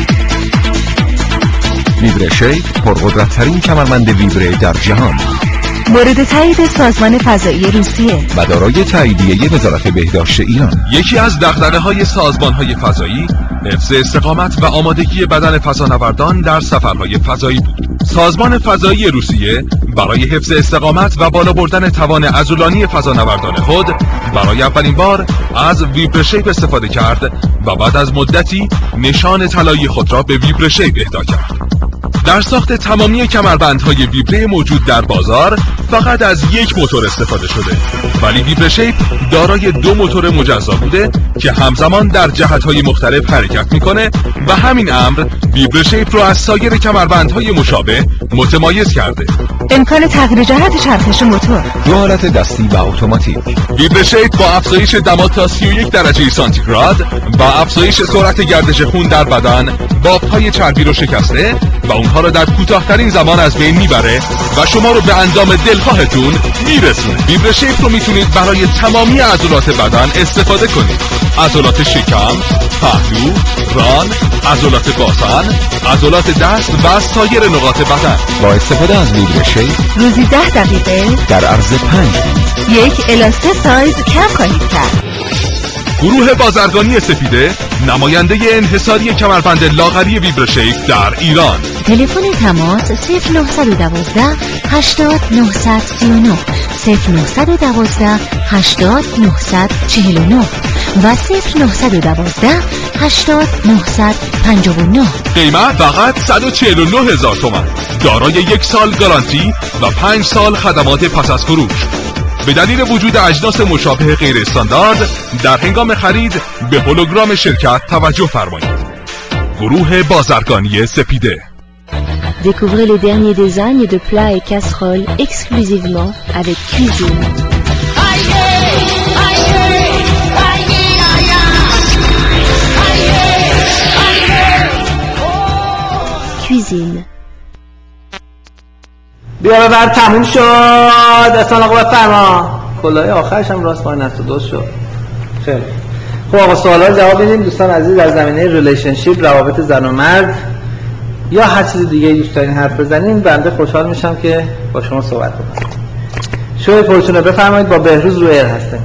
ویبره شیپ پرقدرت‌ترین کمربند ویبره در جهان، مورد تایید سازمان فضایی روسیه و دارای تاییدیه وزارت بهداشت ایران. یکی از دغدغه‌های سازمان‌های فضایی حفظ استقامت و آمادگی بدن فضانوردان در سفرهای فضایی بود. سازمان فضایی روسیه برای حفظ استقامت و بالا بردن توان عضلانی فضانوردان خود برای اولین بار از ویبره شیپ استفاده کرد و بعد از مدتی نشان طلایی خود را به ویبره شیپ اهدا کرد. در ساخت تمامی کمربندهای ویبره موجود در بازار فقط از یک موتور استفاده شده، ولی ویبره شیپ دارای 2 موتور مجزا بوده که همزمان در جهت‌های مختلف حرکت میکنه و همین امر ویبره شیپ رو از سایر کمربندهای مشابه متمایز کرده. امکان تغییر جهت چرخش موتور، 2 حالت دستی و اتوماتیک. ویبره شیپ با افزایش دما تا 31 درجه سانتیگراد و افزایش سرعت گردش خون در بدن بافهای چربی رو شکسته و اونها رو در کوتاه‌ترین زمان از بین میبره و شما رو به اندام دلخواهتون میرسونه. ویبره شیپ رو میتونید برای تمامی عضلات بدن استفاده کنید. عضلات شکم، پهلو، ران، عضلات باسن، عضلات دست و سایر نقاط بدن. با استفاده از ویبره شیپ روزی 10 دقیقه در عرض 5 یک الاستیک سایز کم خواهید کرد. گروه بازرگانی سپیده نماینده انحصاری کمربند لاغری ویبره شیپ در ایران. تلفن تماس 0912 80 939 0912 80 949 و 0912 80 959. قیمت فقط 149,000 تومان، دارای 1 سال گارانتی و 5 سال خدمات پس از فروش. به دلیل وجود اجناس مشابه غیر استاندارد در هنگام خرید به هولوگرام شرکت توجه فرمایید. گروه بازرگانی سپیده. Découvrez les derniers designs de plats et casseroles exclusivement avec Cuisine. Cuisine. بیا ببر تموم شد. اصلا آقا بفرما. کلاه آخرش هم راست پای نست و دوست شد. خیلی خب آقا سوالا رو جواب بدیم. دوستان عزیز در زمینه ریلیشنشیپ، روابط زن و مرد یا هر چیز دیگه دوست دارین حرف بزنین، بنده خوشحال میشم که با شما صحبت کنم. شوی فورچون بفرمایید، با بهروز رو ایر هستیم.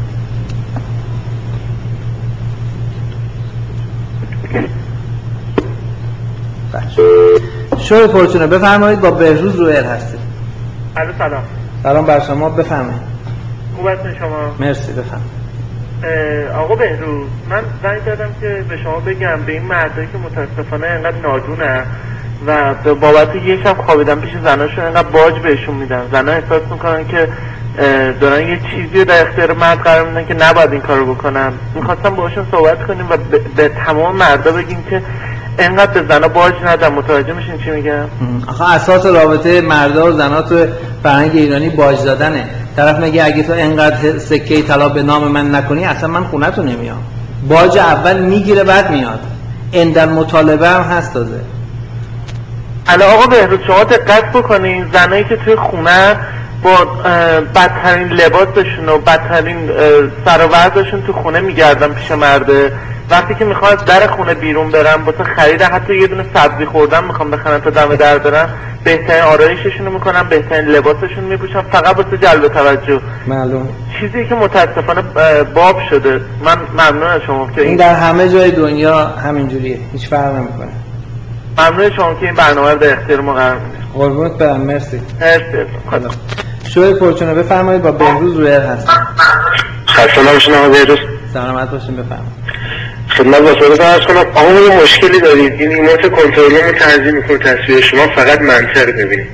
شوی فورچون بفرمایید، با بهروز رو ایر هستیم. الو سلام. سلام بر شما، بفرمایید. خوب هستین شما؟ مرسی، بفرمایید. آقا بهروز، من زنگ زدم که به شما بگم به این مردایی که متاسفانه اینقدر نادونن و به بابت یک شب خوابیدن پیش زناشون اینقدر باج بهشون میدن، زنها احساس میکنن که دارن یه چیزی رو در اختیار مرد قرار میدن که نباید این کارو بکنن. میخواستم باهاشون صحبت کنیم و به تمام مردا بگیم که اینقدر به زنها باج ندن. متوجه میشین چی میگم؟ آخه اساس رابطه مردا و زنها تو فرهنگ ایرانی باج دادنه. طرف میگه اگه تو اینقدر سکه طلا به نام من نکنی اصلا من خونه‌تو نمیام. باج اول میگیره بعد میاد. اندر مطالبه هم هست تازه. الان آقا بهروز شما دقت بکنین، زنایی که توی خونه با بدترین لباسشون و بدترین سر و وضعشون تو خونه میگردن پیش مرده، وقتی که میخوان از در خونه بیرون برن واسه خرید حتی یه دونه سبزی خوردن میخوان بخرن تا دم در برن، بهترین آرایششون رو میکنن، بهترین لباسشون میپوشن فقط واسه جلب توجه. معلوم. چیزی که متاسفانه باب شده. من ممنون از شما که این در همه جای دنیا همینجوریه، هیچ فرق نمیکنه. ممنون شما که این برنامه رو در اختیار ما قرار میدید. قربونت برم، مرسی. خدا. شوی فورچون بفرمایید، با بهروز روی هستم. خسته نباشین آقا بهروز. سلامت باشین، بفرمایید. خدمت واسطه عرض کنم آقا ما مشکلی دارید، این ایمات کنترل رو تنظیم میکنه، تصویر شما فقط منطق میبینید.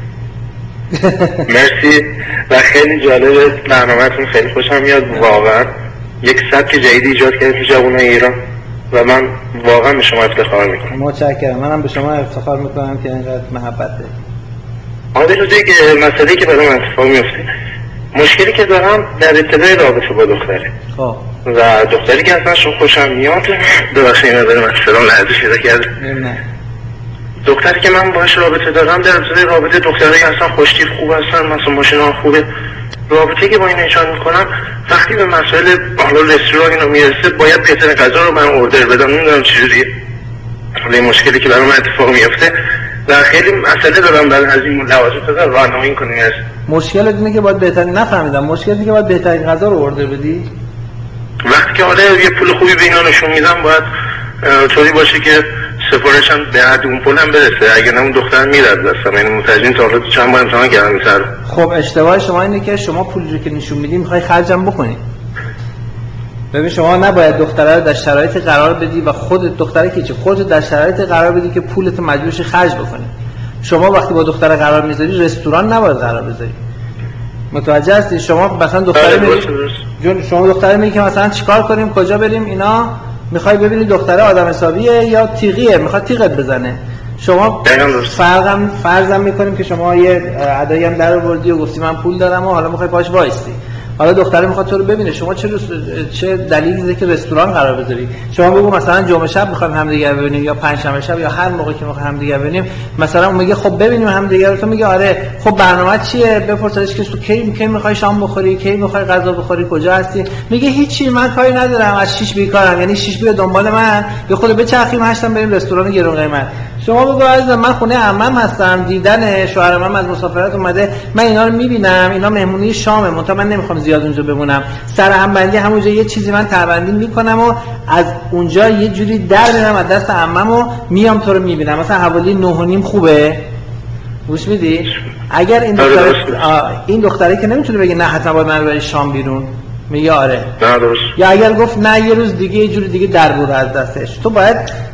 مرسی و خیلی جالبه برنامه‌تون، خیلی خوشم میاد واقعا. یک سبک جدید ایجاد کردید تو جوانای ایران و من واقعا به شما افتخار میکنم. متشکرم. منم به شما افتخار میکنم که اینقدر محبت دارید. آقای روزی که مسئله که برای من اتفاق میفته، مشکلی که دارم در ابتدای رابطه با دختره و دختری که اصلا شما خوشم میاد، ببخشید این داره من سلام لحظه شده کرده، دختری که من باهاش رابطه دارم در ابتدای رابطه دختری اصلا خوشتیپ خوب هستن، مثلا ماشینا خوبه، رابطه که با این ایشان میکنم وقتی به مسائل حالا رستوران اینو میرسه باید بهترین غذا رو من اوردر بدم، نمیدونم چجوریه. حالا این مشکلی که برای من اتفاق میفته و خیلی مسئله دارم برای از این لوازم تا راهنمایی کنیم. مشکل اینه که باید بهترین، نفهمیدم مشکلی که باید بهترین غذا رو اوردر بدی؟ وقتی که حالا یه پول خوبی به اینا نشون میدم باید طوری باشه که سفارشم به حد اون پولم برسه، اگه نه اون دختر میره دستم. یعنی مترجم تا حالا چند بار امتحان کردم می‌سر. خب اشتباه شما اینه که شما پولی رو که نشون میدی میخوای خرجم بکنی. ببین شما نباید دختره رو در شرایط قرار بدی و خودت دختره که چه خودت در شرایط قرار بدی که پولت مجبورش خرج بکنی. شما وقتی با دختره قرار میذاری رستوران نباید قرار بذاری. متوجه هستی؟ شما مثلا دختره میگی شما دختره میگی که مثلا چیکار کنیم کجا بریم اینا، میخوای ببینی دختره آدم حسابیه یا تیغیه میخواد تیغت بزنه. شما فرضم میکنیم که شما یه ادایی هم در آوردی و گفتی من پول دارم و حالا میخوای پاش وایستی، حالا دختره میخواد تو رو ببینه، شما چه دلیلی داره که رستوران قرار بذاری؟ شما بگو مثلا جمعه شب میخوایم همدیگه ببینیم یا پنجشنبه شب یا هر موقع که میخوایم همدیگه ببینیم، مثلا اون میگه خب ببینیم همدیگه رو، تو میگه آره خب برنامه چیه؟ بپرسش که تو کی میخوای شام بخوری، کی میخوای غذا بخوری، کجا هستی؟ میگه هیچی من کاری ندارم، از 6 بیکارم، یعنی 6 بیا دنبال من یا خود بچرخیم 8 بریم رستوران گرون قیمت. شما بگو عزیزم من خونه عمم هستم، دیدن شوهر من از مسافرت اومده، من اینا رو میبینم، اینا مهمونی شامه، منتها من نمیخوام زیاد اونجا بمونم، سر هم بندی همونجا یه چیزی من تربندی میکنم و از اونجا یه جوری در میرم از دست عمم و میام تو رو میبینم، مثلا حوالی 9:30 خوبه؟ گوش میدی؟ اگر این دختره که نمیتونه بگه نه حتما باید من برای شام بیرون، میگه آره، یا اگر گفت نه یه روز دیگه یه جوری دیگه در بره از دستش، تو باید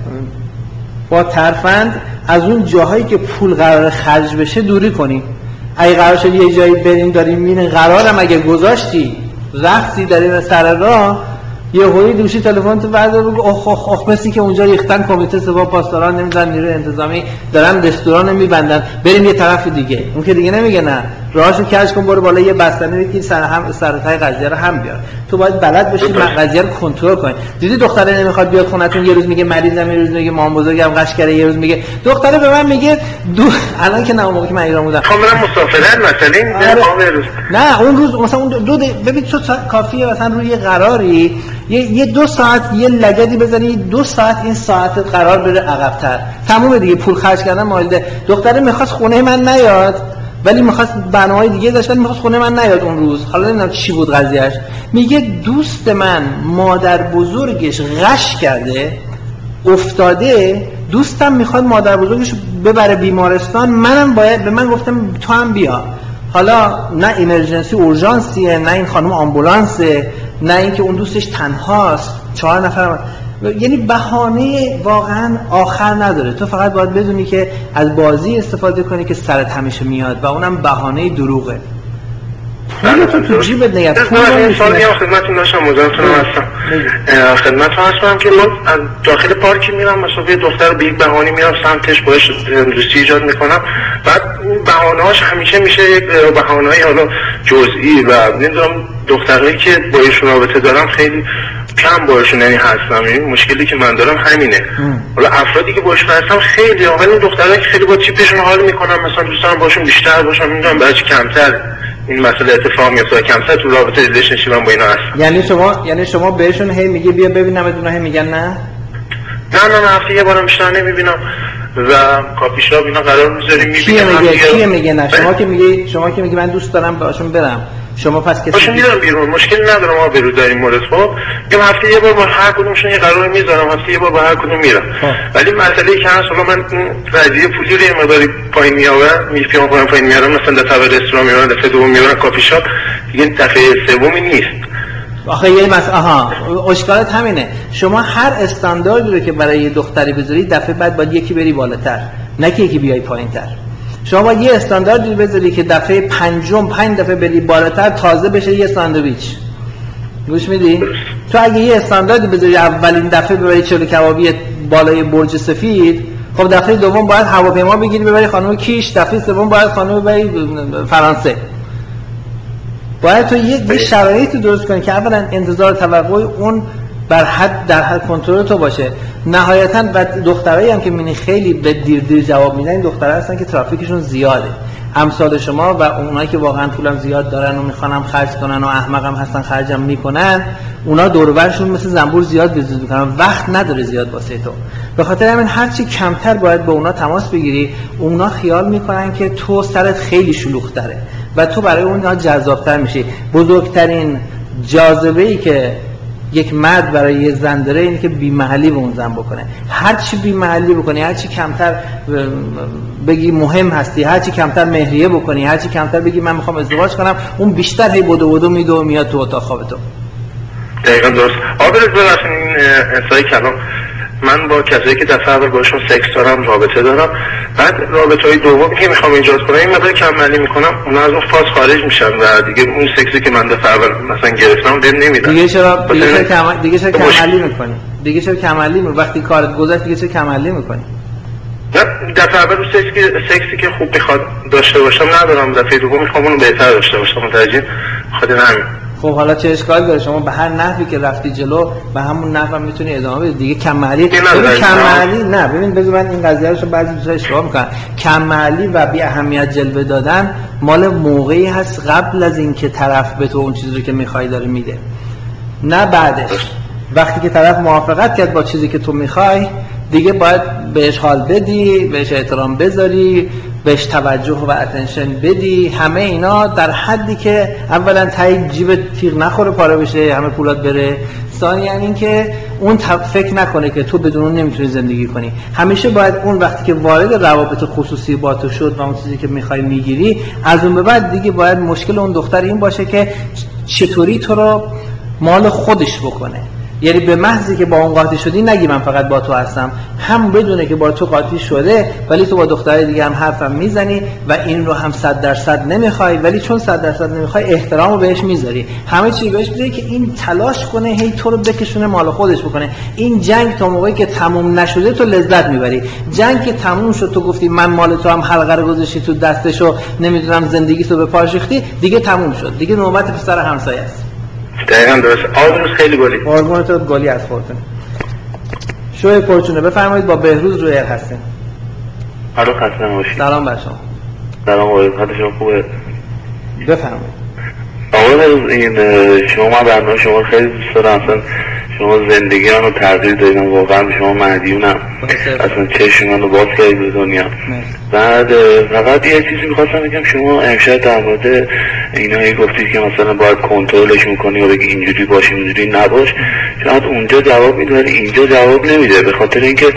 با ترفند از اون جاهایی که پول قرار خرج بشه دوری کنی. اگه قرار شد یه جایی بریم داریم میریم، قرارم اگه گذاشتی رفتی داریم سر راه یه هوی دوشی تلفن تو بردار بگو اخ مثلی که اونجا ریختن کمیته سپاه پاسداران نمیدونن نیروی انتظامی دارن رستوران میبندن بریم یه طرف دیگه، اون که دیگه نمیگه نه راهشو کج کن برو بالا یه بستنی بگیر سرتای قضیه رو هم بیار. تو باید بلد باشی قضیه رو کنترل کنی. دیدی دختره نمیخواد بیاد خونتون، یه روز میگه مریضم، یه روز میگه مام بزرگم قشقره، یه روز میگه دختره به من میگه الان که نه اون موقع که من ایران بودم کاملا مسافرت مثلا این روز نه اون روز مثلا اون ببین تو کافیه مثلا روی یه قراری یه 2 ساعت یه لگدی بزنی 2 ساعت این ساعت قرار بره عقب‌تر، تموم دیگه پول خرج کردن مالده. دختره میخواست خونه من نیاد ولی میخواست برنامه‌های دیگه داشت ولی میخواست خونه من نیاد اون روز، حالا نمیدونم چی بود قضیهش. میگه دوست من مادر بزرگش غش کرده افتاده، دوستم میخواد مادر بزرگش ببره بیمارستان، منم باید به من گفتم تو هم بیا. حالا نه ایمرجنسی اورژانسیه، نه این خانم آمبولانسه، نه اینکه اون دوستش تنهاست 4 نفر، یعنی بهانه واقعا آخر نداره. تو فقط باید بدونی که از بازی استفاده کنی که سرت همیشه میاد و اونم بهانه دروغه. تو جیبت نگه پول رو خدمتتون داشتم مزاحمتون هستم. خدمتتون هستم که من از داخل پارکی میرم مثلا یه دختر رو به یک بهانه میرم سمتش باهاش دوستی ایجاد میکنم، بعد اون بهانه‌هاش همیشه میشه یک بهانه‌ای حالا جزئی و نمیدونم دخترایی که با ایشون رابطه دارم خیلی کم باشون یعنی هستم. این مشکلی که من دارم همینه. حالا افرادی که باشون هستم خیلی ولی اون دخترایی که خیلی با تیپشون حال میکنم مثلا دوست دارم باشون بیشتر باشم، نمیدونم برای کمتر این مسئله اتفاق میفته، کمتر تو رابطه ریلیشنشیپ من با اینا هستم. یعنی شما بهشون هی میگی بیا ببینم، بدون هی میگن نه هفته یه بارم بیشتر نمیبینم و کافی شاپ اینا قرار میذاریم میبینم. کیه میگه نه؟ شما که میگی من دوست دارم باشون برم، شما پس کسی باشون میرم بیرون، مشکلی ندارم. ما برو داریم مورد خب میگم هفته یه بار با هر کدومشون یه قرار میذارم، هفته یه بار با هر کدوم میرم. ولی مسئله که هست حالا من قضیه پولی رو یه مقداری پایین میارم پایین میارم، مثلا دفعه رستوران میارم، دفعه دوم میارم کافی شاپ، دیگه دفعه سومی نیست. آخه یه اشکالت همینه، شما هر استانداردی رو که برای یه دختری بذاری دفعه بعد باید یکی بری بالاتر، نه که یکی بیای پایینتر. شما باید یه استانداردی بذاری که دفعه پنجم 5 دفعه بری بالاتر تازه بشه یه ساندویچ. گوش میدی؟ تو اگه یه استانداردی بذاری اولین دفعه ببری چلو کبابی بالای برج سفید، خب دفعه دوم باید هواپیما بگیری ببری خانم کیش، دفعه سوم باید خانم ببری فرانسه. باید تو یک شرایطی درست کنی که اولا انتظار توقع اون بر حد در حد کنترل تو باشه. نهایتاً دخترایی هم که میبینی خیلی به دیر جواب میدن، این دخترها هستن که ترافیکشون زیاده. امثال شما و اونایی که واقعا پولم زیاد دارن و میخوانم خرج کنن و احمقم هستن خرجم میکنن، اونا دور و برشون مثل زنبور زیاد بزرگ میکنن، وقت نداره زیاد واسه تو. به خاطر همین هرچی کمتر باید با اونا تماس بگیری. اونا خیال میکنن که تو سرت خیلی شلوغ‌تره و تو برای اونها جذاب‌تر میشی. بزرگترین جاذبه‌ای که یک مرد برای یه زن داره اینه که بی‌محلی به اون زن بکنه. هر چی بی‌محلی بکنی، هر چی کمتر بگی مهم هستی، هر چی کمتر مهریه بکنی، هر چی کمتر بگی من میخوام ازدواج کنم، اون بیشتر هی بدو میده و میاد تو اتاق خواب تو. دقیقاً درست. آبرز ببخشید این انتهای کلام، من با کسایی که دفعه اول باشون سکس دارم، رابطه دارم، بعد رابطه‌های دومی که میخوام ایجاد کنم این مقدار کم عملی میکنم، اونا از اون فاز خارج میشن و دیگه اون سکسی که من دفعه اول مثلا گرفتم بهم نمیدن. دیگه چرا کم عملی میکنی؟ دیگه چرا کم عملی وقتی کارت گذشت دیگه چرا کم عملی میکنی؟ نه دفعه اول سکسی که خوب میخواد داشته باشم ندارم، دفعه دوم میخوام اونو بهتر داشته باشم، متوجه؟ خاطر همین. خب حالا چه اشکال داره؟ شما به هر نحوی که رفتی جلو به همون نحو میتونی ادامه بدی دیگه. کم معلی نه ببین بذار من این قضیه رو بعضی دوستا اشتباه میکنن. کم معلی و بی اهمیت جلوه دادن مال موقعی هست قبل از اینکه طرف به تو اون چیزی رو که میخوای داره میده، نه بعدش. وقتی که طرف موافقت کرد با چیزی که تو میخوای دیگه باید بهش حال بدی، بهش احترام بذاری، بهش توجه و اتنشن بدی. همه اینا در حدی که اولا تای جیب تیغ نخوره پاره بشه، همه پولات بره. ثانیاً این که اون فکر نکنه که تو بدون اون نمیتونی زندگی کنی. همیشه باید اون وقتی که وارد روابط خصوصی با تو شد و اون چیزی که میخوای میگیری، از اون به بعد دیگه باید مشکل اون دختر این باشه که چطوری تو رو مال خودش بکنه. یعنی به محضی که با اون قاطی شدی نگی من فقط با تو هستم، هم بدونه که با تو قاطی شده ولی تو با دخترای دیگه هم حرفم میزنی و این رو هم 100% نمیخوای، ولی چون 100% نمیخوای احترامو بهش میذاری، همه چی بهش میذاری که این تلاش کنه هی تو رو بکشونه مال خودش بکنه. این جنگ تا موقعی که تموم نشده تو لذت میبری. جنگ که تموم شد تو گفتی من مال تو، هم حلقه رو گذاشتی تو دستشو، نمیدونم زندگیتو به پاش ریختی، دیگه تموم شد، دیگه نوبت پسر همسایه است. دقیقاً درست. آدرس خیلی گلی. قربونت گلی از خودتون. شوی پرچونه بفرمایید، با بهروز روی هستین. الو خسته نباشید. سلام بر شما. سلام علیکم. حالت شما خوبه؟ بفرمایید. آقا بهروز این شما برنامه شما خیلی دوست دارم، اصلا شما زندگی رو تغییر دادید، واقعا به شما مدیونم، اصلا چشم منو باز کردید به دنیا. بعد فقط یه چیزی می‌خواستم بگم، شما امشب در مورد اینایی گفتید که مثلا باید کنترلش می‌کنی و بگی اینجوری باش اینجوری نباش، شاید اونجا جواب میده ولی اینجا جواب نمیده، به خاطر اینکه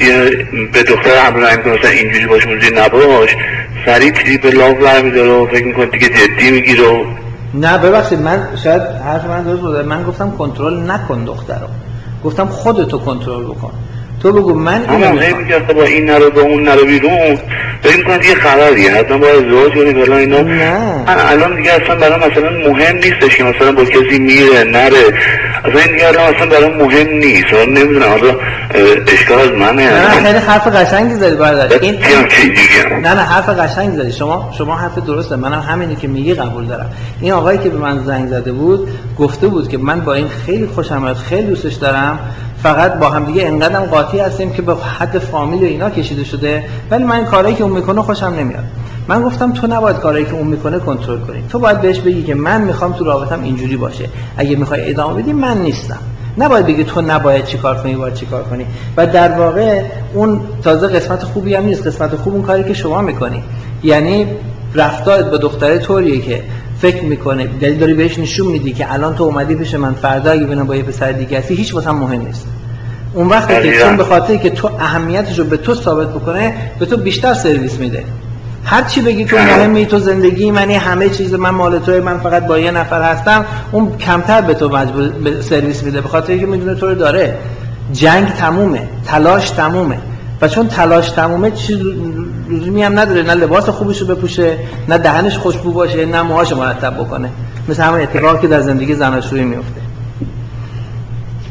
به دختر امر نمی‌کنه مثلا اینجوری باش اونجوری نباش، سریع چیزی به لاو برمی‌داره و فکر می‌کنه دیگه جدی میگیره. نه ببخشید، من شاید حرف من درست بوده، من گفتم کنترل نکن دخترو، گفتم خودتو کنترل بکن. تو بگو من اینو میگم با این نرو با اون نرو بیرون، فکر می‌کنم یه خبریه، حتما با ازدواج کنی بلا اینا. من الان دیگه اصلا برام مثلا مهم نیستش که مثلا با کسی میره نره، اصلا این دیگه الان اصلا برام مهم نیست. حالا نمیدونم حالا اشکال از منه. نه خیلی حرف قشنگی زدی برادر. این نه حرف قشنگی زدی. شما حرف درسته، منم همینی که میگی قبول دارم. این آقایی که به من زنگ زده بود گفته بود که من با این خیلی خوشم میاد، خیلی دوستش دارم، فقط با هم دیگه انقدرم قاطی هستیم که به حد فامیل و اینا کشیده شده، ولی من کارهایی که اون میکنه خوشم نمیاد. من گفتم تو نباید کارهایی که اون میکنه کنترل کنی، تو باید بهش بگی که من میخوام تو رابطم اینجوری باشه، اگه میخوای ادامه بدی من نیستم. نباید بگی تو نباید چیکار کنی باید چیکار کنی. و در واقع اون تازه قسمت خوبی هم نیست، قسمت خوب اون کاری که شما میکنی، یعنی رفتارت با دختره طوریه که فکر میکنه داری بهش نشون میدی که الان تو اومدی پیش من، فردا اگه ببینم با یه پسر دیگه هستی هیچ واسم مهم نیست. اون وقتی که چون به خاطری که تو اهمیتش رو به تو ثابت بکنه به تو بیشتر سرویس میده. هر چی بگی تو مهمی، تو زندگی منی، همه چیز من مال توئه، من فقط با یه نفر هستم، اون کمتر به تو مجبور به سرویس میده، به خاطری که میدونه تو رو داره. جنگ تمومه، تلاش تمومه، و چون تلاش تمومه چیز لزومی هم نداره نه لباس خوبشو بپوشه، نه دهنش خوشبو باشه، نه موهاشو مرتب بکنه، مثل همون اتفاقی که در زندگی زناشویی میفته.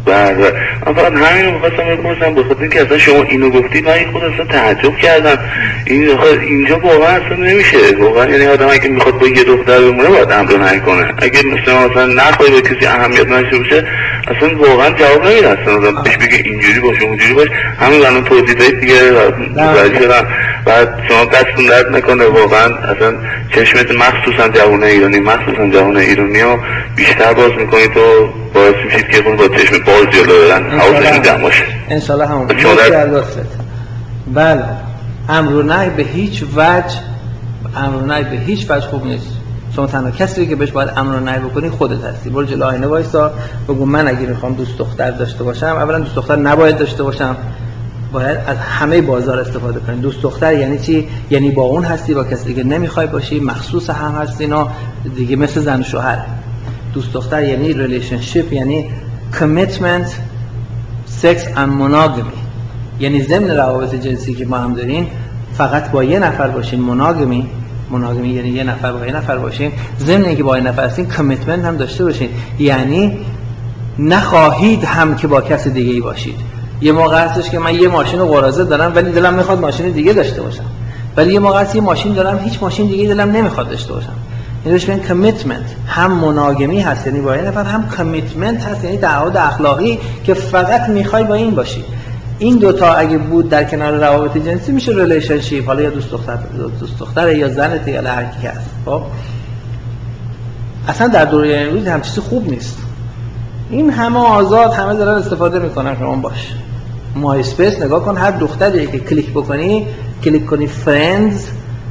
بله من فقط همین رو می‌خواستم بپرسم، به خاطر اینکه اصلا شما اینو گفتید من خود اصلا تعجب کردم. اینجا واقعا اصلا نمیشه واقعا، یعنی آدم اگه میخواد با یه دختر بمونه باید امر نهی کنه، اگه مثلا نخوای به کسی اهمیت نشه باشه اصلا واقعا جواب نمیده، اصلا آدم بهش بگه اینجوری باشه اونجوری باشه. همین الان توضیحات دیگه متوجه شدم. بعد شما دستتون درد نکنه واقعا، اصلا چشمت مخصوصا جوان ایرانی رو بیشتر باز میکنید و باعث میشید که با چشم باز جلو برن، حواسشون جمع باشه انشالله. همون بله امر و نهی به هیچ وجه خوب نیست. شما تنها کسی که بهش باید امر و نهی بکنی خودت هستی. برو جلو آینه وایسا بگو من اگه میخوام دوست دختر داشته باشم، اولا دوست دختر نباید داشته باشم، باید از همه بازار استفاده کنی. دوست دختر یعنی چی؟ یعنی با اون هستی، با کسی دیگه نمیخوای باشی، مخصوص هم هستینا دیگه، مثل زن و شوهر. دوست دختر یعنی ریلیشنشیپ، یعنی commitment, sex and monogamy، یعنی ضمن روابط جنسی که ما هم دارین فقط با یه نفر باشین. monogamy یعنی یه نفر با یه نفر باشین، ضمن اینکه با یه نفر هستین commitment هم داشته باشین، یعنی نخواهید هم که با کسی دیگه ای باشید. یه موقع هستش که من یه ماشین قراضه دارم ولی دلم میخواد ماشین دیگه داشته باشم، ولی یه موقع هست یه ماشین دارم هیچ ماشین دیگه دلم نمیخواد داشته باشم. یعنی بهش میگن کامیتمنت. هم مناگمی هست یعنی با یه نفر، هم کامیتمنت هست یعنی تعهد اخلاقی که فقط میخوای با این باشی. این دوتا اگه بود در کنار روابط جنسی میشه ریلیشنشیپ، حالا یا دوست دختر یا زنت یا هر کی هست. خب اصلا در دوره امروز هم چیزی خوب نیست. این همه آزاد، همه دارن استفاده میکنن. شما باش مای اسپیس نگاه کن، هر دختری که کلیک کنی فرندز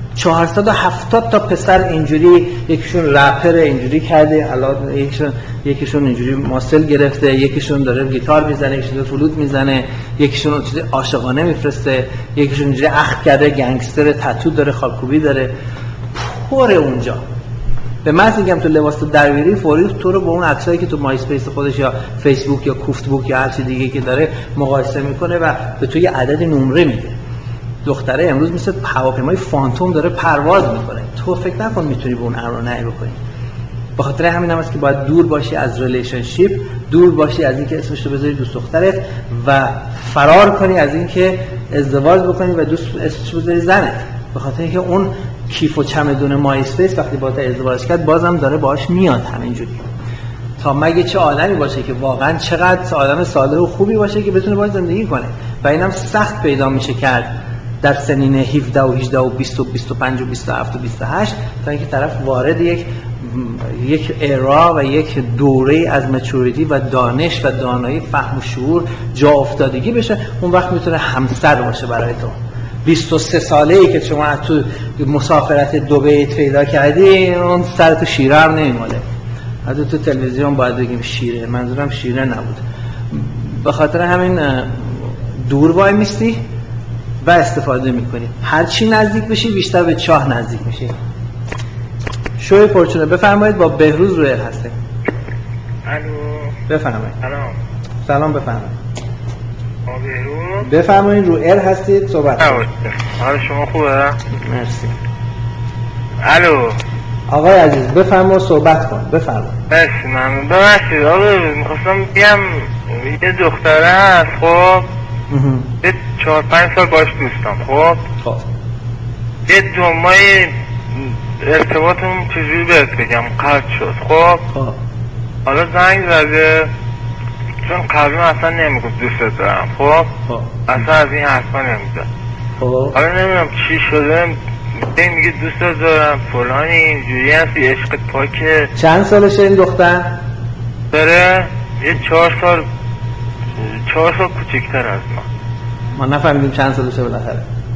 470 تا پسر اینجوری، یکیشون رپر اینجوری کرده، الان یکیشون اینجوری ماسل گرفته، یکیشون داره گیتار میزنه، یکیشون داره فلوت میزنه، یکیشون چیز عاشقانه میفرسته، یکیشون اینجوری اخ کرده، گنگستر، تتو داره، خالکوبی داره، پر اونجا. به من میگم تو لباس تو درویری فوری تو رو با اون عکسایی که تو مای اسپیس خودش یا فیسبوک یا کوفت بوک یا هر چیز دیگه که داره مقایسه میکنه و به تو یه عدد نمره میده. دختره امروز مثل هواپیمای فانتوم داره پرواز میکنه، تو فکر نکن میتونی به اون امر نهی بکنی. به خاطر همین هم است که باید دور باشی از ریلیشنشیپ، دور باشی از اینکه اسمش رو بذاری دوست دخترت و فرار کنی از اینکه ازدواج بکنی و دوست اسمش رو بذاری زنت. به خاطر اینکه اون کیف و چمدون مای اسپیس وقتی با تا ازدواج کرد بازم داره باهاش میاد همینجوری، تا مگه چه آدمی باشه که واقعا چقدر آدم صالح و خوبی باشه که بتونه باهاش زندگی کنه. و اینم سخت پیدا میشه کرد در سنین 17 و 18 و 20 و 25 و 27 و 28 تا اینکه طرف وارد یک ایرا و یک دوره از مچوریتی و دانش و دانایی، فهم و شعور، جا افتادگی بشه. اون وقت میتونه همسر باشه برای تو. 23 ساله‌ای که شما تو مسافرت دبی پیدا کردی، اون سر تو شیره هم نمیماله. حتی تو تلویزیون باید بگیم شیره، منظورم شیره نبود. به خاطر همین دور وای میستی و استفاده میکنی. هر چی نزدیک بشی بیشتر به چاه نزدیک میشی. شوی پرچونه بفرمایید، با بهروز روی هستیم. الو بفرمایید. سلام بفرمایید. بهروز بفرمایید، رو ار هستید، صحبت کنید. حال شما خوبه؟ مرسی. الو آقای عزیز بفرمایید، صحبت کن. بفرمایید. مرسی. ممنون. ببخشید آقا، می‌خواستم بگم یه دختره هست، خب یه 4-5 سال باش دوستم. خب یه جمعه ارتباطمون چجوری بهت بگم قطع شد. خب حالا زنگ زده چون قبلا اصلا نمیگفت دوست دارم. خب اصلا از این حرفا نمیزد. حالا نمیدونم چی شده، میگه دوست دارم فلانی، اینجوری هستی، عشقت پاکه. چند سالشه این دختر؟ داره یه 4 سال کوچکتر از ما نفهمیدیم چند سالشه بالاخره.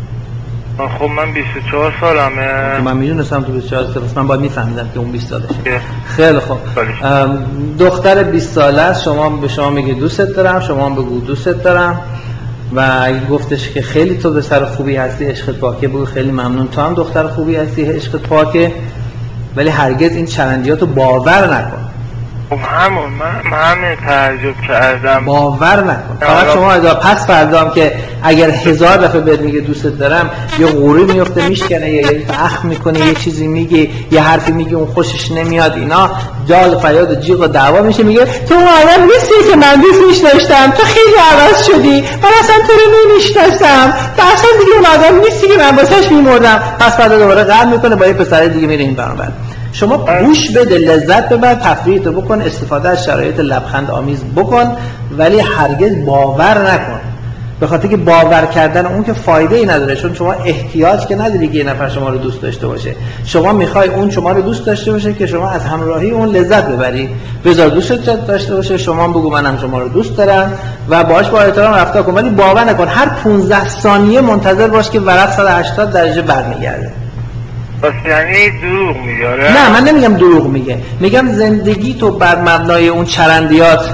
خب من 24 سالمه. من میدونستم تو 24 سالشه، من باید میفهمیدم که اون 20 سالشه. خیلی خوب. دختر 20 ساله است، شما به شما میگه دوستت دارم، شما هم بگو دوستت دارم و اگه گفتش که خیلی تو دختر خوبی هستی، عشقت پاکه، بگو خیلی ممنون تو هم دختر خوبی هستی، عشقت پاکه، ولی هرگز این چرندیاتو باور نکن. خب همون من همین تعجب کردم. باور نکن. فقط شما از پس فردام که اگر 1000 دفعه بهت میگه دوستت دارم، یه غوری میفته میشکنه، یا یه اخم میکنه، یه چیزی میگه، یه حرفی میگه اون خوشش نمیاد، اینا داد فریاد و جیغ و دعوا میشه. میگه تو آدم نیستی که من دوستش داشتم، تو خیلی عوض شدی، من اصلا تو رو نمیشناسم، تو اصلا دیگه اون آدم نیستی که من واسش میمردم. پس فردا دوباره قهر میکنه، با یه پسر دیگه میره این برابر. شما گوش بده، لذت ببر، تفریحتو بکن، استفاده از شرایط لبخند آمیز بکن، ولی هرگز باور نکن. به خاطر که باور کردن اون که فایده ای نداره، چون شما احتیاج که نداری که یه نفر شما رو دوست داشته باشه. شما میخوای اون شما رو دوست داشته باشه که شما از همراهی اون لذت ببری. بذار دوستت داشته باشه، شما بگو منم شما رو دوست دارم و باهاش با احترام رفتار کن، ولی باور نکن هر 15 ثانیه منتظر باش که ورق 180 درجه برمیگرده. پس یعنی دروغ میگه؟ نه، من نمیگم دروغ میگه، میگم زندگی تو بر مبنای اون چرندیات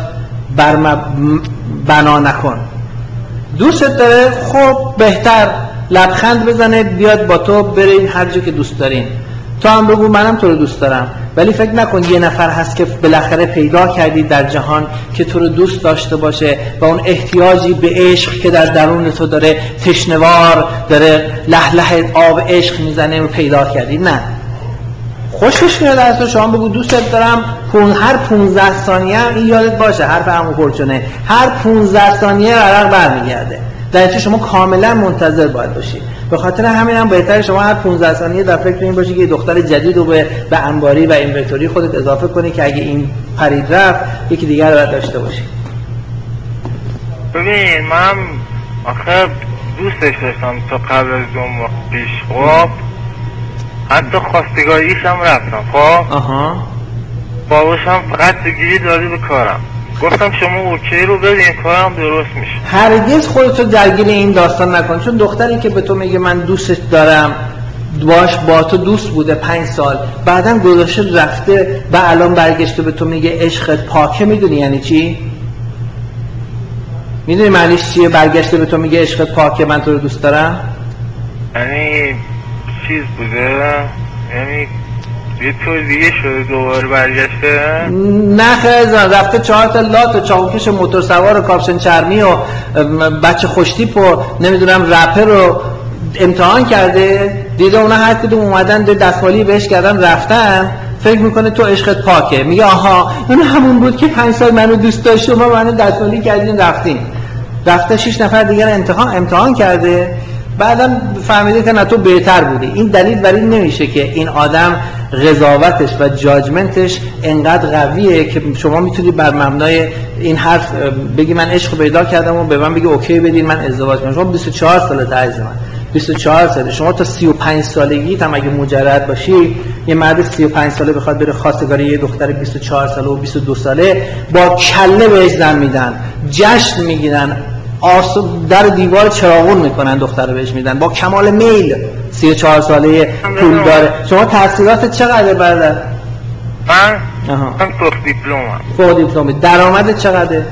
بنا نکن. دوستت داره، خب بهتر لبخند بزنه بیاد با تو برین هر جا که دوست دارین، تو هم بگو منم تو رو دوست دارم. ولی فکر نکن یه نفر هست که بالاخره پیدا کردی در جهان که تو رو دوست داشته باشه و اون احتیاجی به عشق که در درون تو داره تشنوار داره لهله آب عشق میزنه و پیدا کردی. نه، خوشش میاد از تو، شما بگو دوستت دارم. هر 15 ثانیه هم این یادت باشه، حرف عمو پرچونه، هر 15 ثانیه ورق برمیگرده. در اینجا شما کاملا منتظر باید باشی. به خاطر همین هم بهتره شما هر 15 ثانیه در فکر این باشی که دختر جدید رو به انباری و اینورتوری خودت اضافه کنی که اگه این پرید رفت یکی دیگر رو داشته باشی. ببین من آخه دوستش داشتم تا قبل از 2 ماه پیش، خب حتی خواستگاریش هم رفتم، خب باباشم فقط گیری داری به کارم. گفتم شما اوکی رو بدین کارم درست میشه. هرگز خودتو درگیر این داستان نکن، چون دختری که به تو میگه من دوستت دارم باش با تو دوست بوده 5 سال، بعدم گذاشته رفته و الان برگشته به تو میگه عشقت پاکه، میدونی یعنی چی؟ میدونی معنیش چیه برگشته به تو میگه عشقت پاکه من تو رو دوست دارم؟ یعنی چیز بوده، یعنی یه طور دیگه شده دوباره برگشته؟ نه خیلی رفته 4 تا لات و چاقوکش موتور سوار و کاپشن چرمی و بچه خوشتیپ و نمیدونم رپر رو امتحان کرده، دیده اونا هر کدوم اومدن دستمالی بهش کردن رفتن، فکر میکنه تو عشقت پاکه، میگه آها این همون بود که 5 سال منو دوست داشت و ما منو دستمالی کردیم رفتیم. رفته 6 نفر دیگر امتحان کرده، بعدم فهمیده که نه تو بهتر بودی. این دلیل بر این نمیشه که این آدم قضاوتش و جاجمنتش انقدر قویه که شما میتونی بر مبنای این حرف بگی من عشق پیدا کردم و به من بگی اوکی بدین من ازدواج کنم. شما 24 سالته عزیز من، 24 ساله. شما تا 35 سالگی هم اگه مجرد باشی، یه مرد 35 ساله بخواد بره خواستگاری یه دختر 24 ساله و 22 ساله، با کله بهش زن میدن، جشن میگیرن، در دیوار چراغون میکنن، دختر رو بهش میدن با کمال میل. 34 ساله پول داره. شما تحصیلات چقدر برادر؟ من فوق دیپلمم. فوق دیپلمی. درآمدت چقدره؟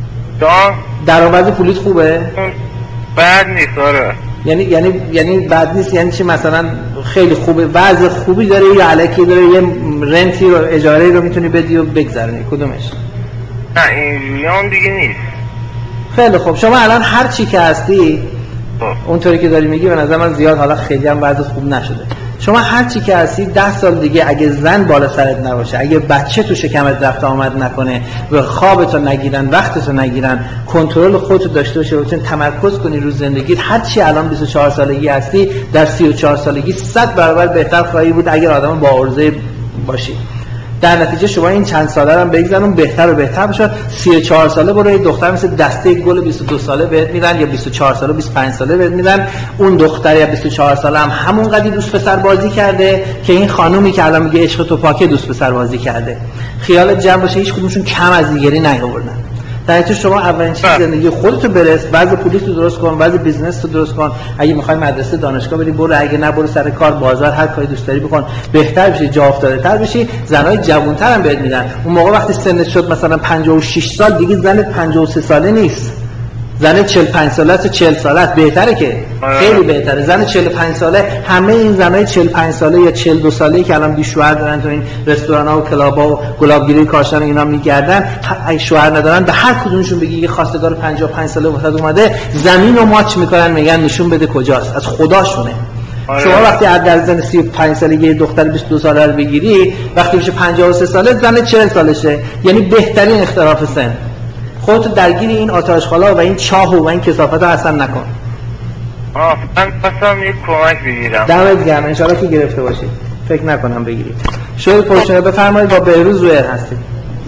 درآمد پولیت خوبه؟ بد نیست. آره. یعنی بد نیست یعنی چی؟ مثلا خیلی خوبه، وضع خوبی داره یا الکی داره، یه رنتی رو اجاره رو میتونی بدی و بگذرونی؟ کدومش؟ نه اینجوریام دیگه نیست. خیلی خوب. شما الان هر چی که هستی اونطوری که داری میگی به نظر من زیاد حالا خیلی هم وضع خوب نشده. شما هر چی که هستی 10 سال دیگه اگه زن بالا سرت نباشه، اگه بچه تو شکمت رفت آمد نکنه و خوابتو نگیرن، وقتتو نگیرن، کنترل خودتو داشته باشه و بتونی تمرکز کنی رو زندگیت، هر چی الان 24 سالگی هستی در 34 سالگی 100 برابر بهتر خواهی بود اگر آدم با عرضه باشی. در نتیجه شما این چند ساله رو بگذارون بهتر و بهتر بشه. 34 ساله برو یه دختر مثل دسته گل 22 ساله بهت میدن، یا 24 ساله 25 ساله بهت میدن. اون دختر یا 24 ساله هم همون قدی دوست پسر بازی کرده که این خانومی که الان میگه عشق تو پاکه دوست پسر بازی کرده. خیالت جمع باشه هیچ کدومشون کم از دیگری نیاوردن. در نتیجه شما اولین چیز زندگی خودتو برس، وضع پولیتو درست کن، وضع بیزنس تو درست کن. اگه میخوای مدرسه دانشگاه بری برو، اگه نه برو سر کار بازار، هر کاری دوست داری بکن، بهتر بشی، جا افتاده‌تر بشی. زنای جوان‌تر هم بهت میدن. اون موقع وقتی سنت شد مثلا 56 سال دیگه زنت 53 ساله نیست. زن 45 ساله است 40 ساله است بهتره که خیلی بهتره. زن 45 ساله، همه این زنای 45 ساله یا 42 ساله‌ای که الان بی شوهر دارن تو این رستوران‌ها و کلاب‌ها و گلابگیری کاشان اینا میگردن، شوهر ندارن، به هر کدومشون بگی یه خواستگار 55 ساله وسط اومده، زمین رو ماچ میکنن، میگن نشون بده کجاست، از خداشونه. شما وقتی از در زن 35 سالگی دختر 22 ساله رو بگیری، وقتی میشه 53 ساله زن 40 سالشه، یعنی بهترین اختلاف سن. خودت درگیر این آتشخالا و این چاه و این کثافت ها اصلا نکن. من خواستم یک کمک بگیرم. دمت گرم، انشالله که گرفته باشید. فکر نکنم بگیرید. شوی پرچونه بفرمایید، با بهروز رویر هستید.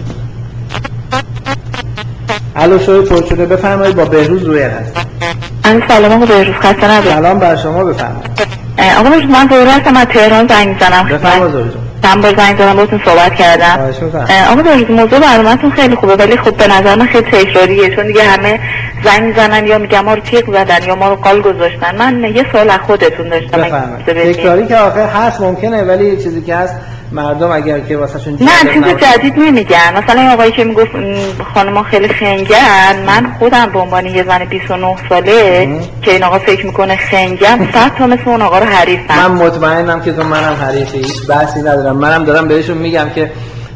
الو شوی پرچونه بفرمایید، با بهروز رویر هستید. سلام آقا بهروز، خسته نباشید. سلام بر شما، بفرمایید. آقا بهروز، من زهره هستم از تهران زنگ می‌زنم. بفرمایید زهره جان. چند بار زنگ زدم باهاتون صحبت کردم. آقا بهروز، موضوع برنامه‌تون خیلی خوبه ولی خب به نظر من خیلی تکراریه، چون دیگه همه زنگ میزنن یا میگن ما رو تیغ زدن یا ما رو قال گذاشتن. من یه سوال از خودتون داشتم. تکراری که آخر هست ممکنه، ولی چیزی که هست مردم اگر که واسهشون نه چیز جدید نمیگن. مثلا این آقایی که میگفت خانم‌ها خیلی خنگن، من خودم به عنوان یه زن 29 ساله که این آقا فکر میکنه خنگم 100 تا مثل اون آقا رو حریفم. من مطمئنم که تو منم حریفی، هیچ بحثی ندارم. منم دارم بهشون میگم که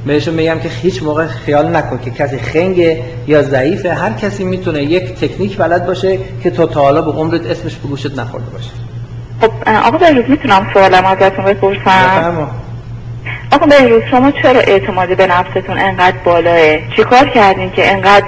هیچ موقع خیال نکن که کسی خنگه یا ضعیفه. هر کسی میتونه یک تکنیک بلد باشه که تو تا حالا به عمرت اسمش به گوشت نخورده باشه. خب آقا بهروز، میتونم سوالم ازتون بپرسم؟ آقا بهروز، شما چرا اعتماد به نفستون انقدر بالاه؟ چیکار کردین که انقدر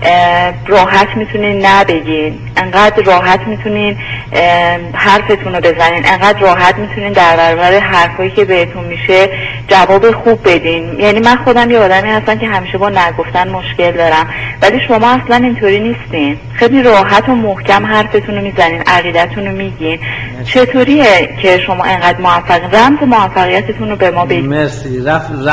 راحت میتونین نبگین، انقدر راحت میتونین حرفتون رو بزنین، انقدر راحت میتونین در برابر حرفایی که بهتون میشه جواب خوب بدین؟ یعنی من خودم یه آدمی هستم که همیشه با نگفتن مشکل دارم، ولی شما اصلا اینطوری نیستین. خیلی راحت و محکم حرفتون رو میزنین، عقیدتون رو میگین. چطوریه که شما انقدر موفقین؟ رمز موفقیتتون رو به ما بگین. مرسی.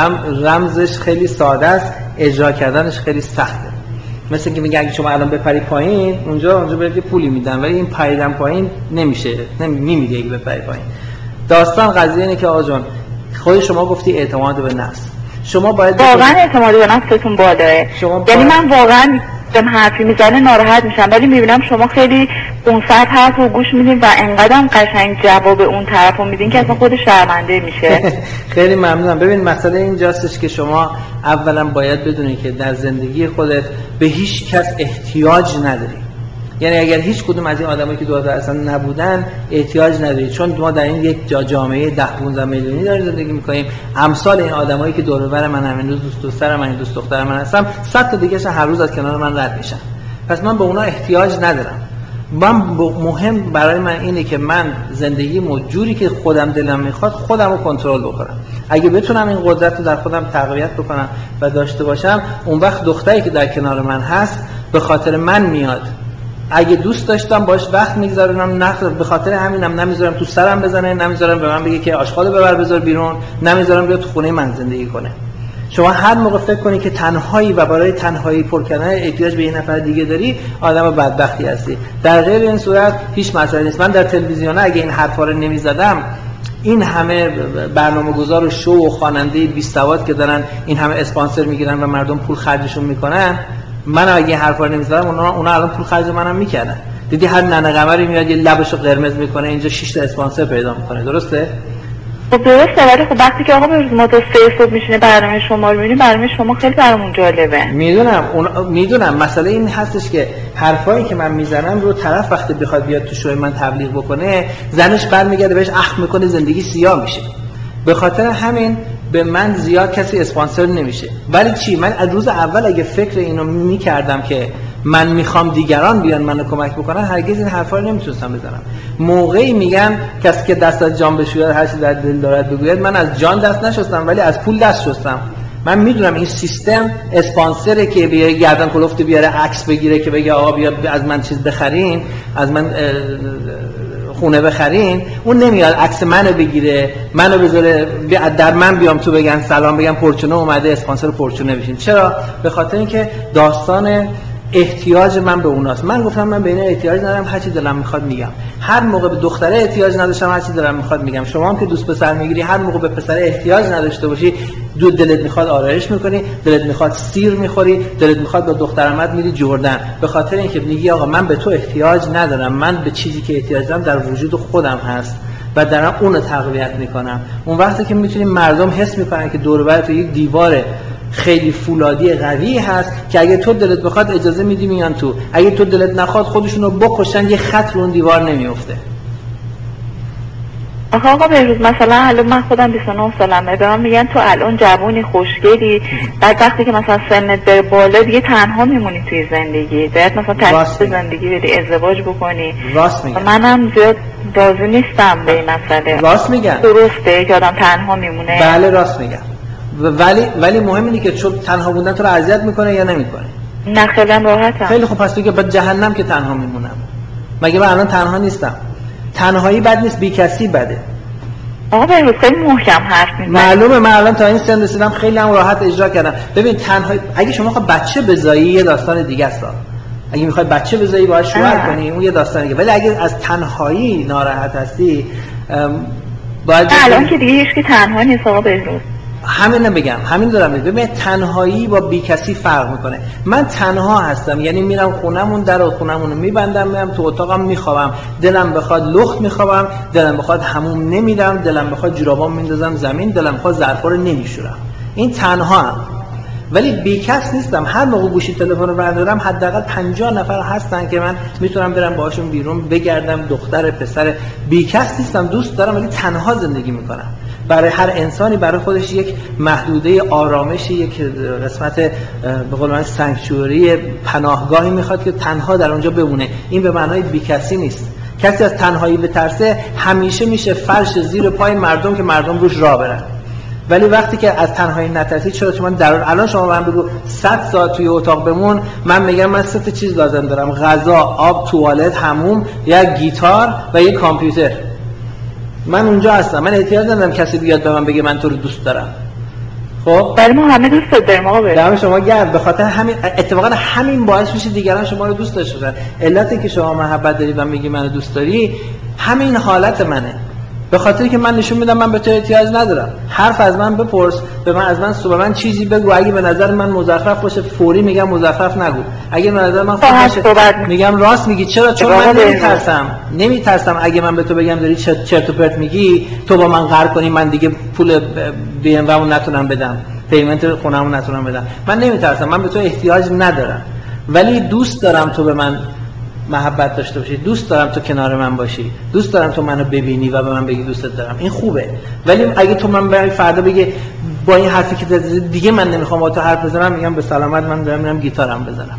رمزش خیلی ساده است، اجرا کردنش خیلی سخته. مثل که میگه اگه شما الان بپری پایین، اونجا بهت پولی میدن، ولی این پریدن پایین نمیشه، نمیگه اگه بپری پایین. داستان قضیه اینه که آقا جان، خود شما گفتی اعتماد به نفس. شما باید واقعا اعتماد به نفستون بالاه. یعنی من واقعا دم حرفی میزنه ناراحت میشم، ولی میبینم شما خیلی اون ساعت حرف رو گوش میدین و انقدرم قشنگ جواب اون طرف رو میدین که اصلا خود شرمنده میشه. خیلی ممنونم. ببین مسئله اینجاستش که شما اولا باید بدونی که در زندگی خودت به هیچ کس احتیاج نداری. یعنی اگر هیچ کدوم از این آدمایی که دور اصلا نبودن احتیاج نداری، چون ما در این یک جامعه 10-15 میلیونی داریم زندگی میکنیم. امثال این آدمایی که دور و بر من همین روز دوست دختر من، دوست دختر من هستم، 100 تا دیگه هر روز از کنار من رد میشن. پس من به اونا احتیاج ندارم. مهم برای من اینه که من زندگی جوری که خودم دلم میخواد خودم رو کنترل بکنم. اگه بتونم این قدرت رو در خودم تقویت بکنم و داشته باشم، اون وقت دختری که در کنار من هست به خاطر من میاد. اگه دوست داشتم باش وقت میگذارونم، نه به خاطر همینم نمیذارم تو سرم بزنه، نمیذارم به من بگه که آشغالو ببر بذار بیرون، نمیذارم بیاد تو خونه من زندگی کنه. شما هر موقع فکر کنی که تنهایی و برای تنهایی پر کردن احتیاج به یه نفر دیگه داری، آدم بدبختی هستی. در غیر این صورت هیچ مسئله نیست. من در تلویزیون اگه این حرفا رو نمیزدم، این همه برنامه‌گذار و شو و خواننده بی سواد که دارن این همه اسپانسر میگیرن و مردم پول خرجشون میکنن، من اگه حرفا رو نمیزدم اونا الان پول خرج منم میکردن. دیدی هر ننه قمری میاد یه لبشو قرمز میکنه، اینجا 6 تا اسپانسر پیدا میکنه. درسته؟ خب درسته، ولی خب وقتی که آقا بهروز ما تا 3 صبح میشینه برنامه شما رو میبینیم، برنامه شما خیلی برامون جالبه. میدونم مسئله این هستش که حرفایی که من میزنم رو طرف وقتی بخواد بیاد تو شوی من تبلیغ بکنه، زنش برمیگرده بهش اخم میکنه، زندگی سیاه میشه. به خاطر همین به من زیاد کسی اسپانسر نمیشه. ولی چی؟ من از روز اول اگه فکر اینو میکردم که من میخوام دیگران بیان منو کمک بکنن، هرگز این حرفا رو نمیتونستم بزنم. موقعی میگن کسی که دست از جان بشوید هر چی در دل دارد بگوید، من از جان دست نشستم ولی از پول دست شستم. من میدونم این سیستم اسپانسره که بیاره گردن کلفت بیاره عکس بگیره که بگه آقا بیا از من چیز بخرین، از من خونه بخرین. اون نمیاد عکس منو بگیره، منو بذاره در من بیام تو بگن سلام، بگم پرچونه اومده، اسپانسر پرچونه بشین. چرا؟ به خاطر اینکه داستان احتیاج من به اوناست. من گفتم من به اینا احتیاج ندارم، هر چی دلم میخواد میگم. هر موقع به دختره احتیاج نداشتم، هر چی دلم میخواد میگم. شما هم که دوست پسر میگیری، هر موقع به پسر احتیاج نداشته باشی، دلت میخواد آرایش میکنی، دلت میخواد سیر میخوری، دلت میخواد با دخترمت میری جردن، به خاطر اینکه میگی آقا من به تو احتیاج ندارم، من به چیزی که احتیاج دارم در وجود خودم هست و دارم اونو تقویت میکنم. اون وقتی که میتونیم مردم حس میکنن که دور و بر تو یک دیوار خیلی فولادی قوی هست که اگه تو دلت بخواد اجازه میدی میان تو، اگه تو دلت نخواد خودشونو بکشن، یه خط رو اون دیوار نمیفته. آقا بهروز مثلا الان من خودم 29 سالمه، به من میگن تو الان جوونی خوشگلی، بعد وقتی که مثلا سنت بره بالا دیگه تنها میمونی توی زندگی، باید مثلا ترتیب زندگی بدی، ازدواج بکنی. راست میگم. منم زیاد راضی نیستم به این مسئله. راست میگم. درسته که آدم تنها میمونه؟ بله راست میگم. ولی مهم اینه که چون تنها بودن تو رو اذیت میکنه یا نمیکنه؟ نه خیلی راحتم. خیلی خوب، پس دیگه بعد جهنم که تنها میمونم. مگه من الان تنها نیستم؟ تنهایی بد نیست، بی کسی بده. آقا بهروز خیلی محکم حرف میزنی. معلومه من الان تا این سن رسیدم خیلی هم راحت اجرا کردم. ببین تنهایی، اگه شما خواهی بچه بزایی یه داستان دیگه است. اگه میخوای بچه بزایی باید شوهر کنی اون یه داستان دیگه، ولی اگه از تنهایی ناراحت هستی باید الان که دیگه هیچ کی تنها نیست آقا بهروز. همین دارم میگم. ببین تنهایی با بیکسی فرق میکنه. من تنها هستم یعنی میرم خونمون، در خونمون رو میبندم، میرم تو اتاقم میخوابم، دلم بخواد لخت میخوابم، دلم بخواد حموم نمیرم، دلم بخواد جورابام میندازم زمین، دلم بخواد ظرفا رو نمیشورم. این تنها هم. ولی بیکس نیستم. هر موقع گوشی تلفن رو بردارم حداقل 50 نفر هستن که من میتونم برم باهاشون بیرون بگردم، دختر پسر. بیکس نیستم، دوست دارم ولی تنها زندگی میکنم. برای هر انسانی برای خودش یک محدوده آرامشی، یک قسمت به قول من سانکچوری، پناهگاهی میخواد که تنها در اونجا بمونه. این به معنای بیکسی نیست. کسی از تنهایی بترسه همیشه میشه فرش زیر پای مردم که مردم روش راه برن. ولی وقتی که از تنهایی نترسی، چرا؟ چون من الان شما من بگو 100 ساعت توی اتاق بمون، من میگم من 3 چیز لازم دارم: غذا، آب، توالت، حموم، یک گیتار و یک کامپیوتر. من اونجا هستم. من احتیاج ندارم کسی بیاد به من بگه من تو رو دوست دارم. خب ولی ما همه دوست داریم آقا بهروز. دم شما گرد. به خاطر همین اتفاقا همین باعث میشه دیگران شما رو دوست داشته باشن. علتی که شما محبت داری و میگی منو دوست داری همین حالت منه. به خاطری که من نشون میدم من به تو احتیاج ندارم. حرف از من بپرس، به من چیزی بگو. اگه به نظر من مزخرف باشه فوری میگم مزخرف نگو. اگه به نظر من خوب باشه میگم راست میگی. چرا؟ چون من نمیترسم اگه من به تو بگم داری چرت و پرت میگی، تو با من قهر کنی، من دیگه پول بی ام و نتونم بدم، پیمنت خونه‌مو نتونم بدم. من نمیترسم، من به تو احتیاج ندارم. ولی دوست دارم تو به من محبت داشته باشی، دوست دارم تو کنار من باشی، دوست دارم تو منو ببینی و به من بگی دوستت دارم. این خوبه. ولی اگه تو من برای فردا بگی با این حرفی که دیگه من نمیخوام با تو حرف بزنم، میگم به سلامت، من دارم میرم گیتارم بزنم.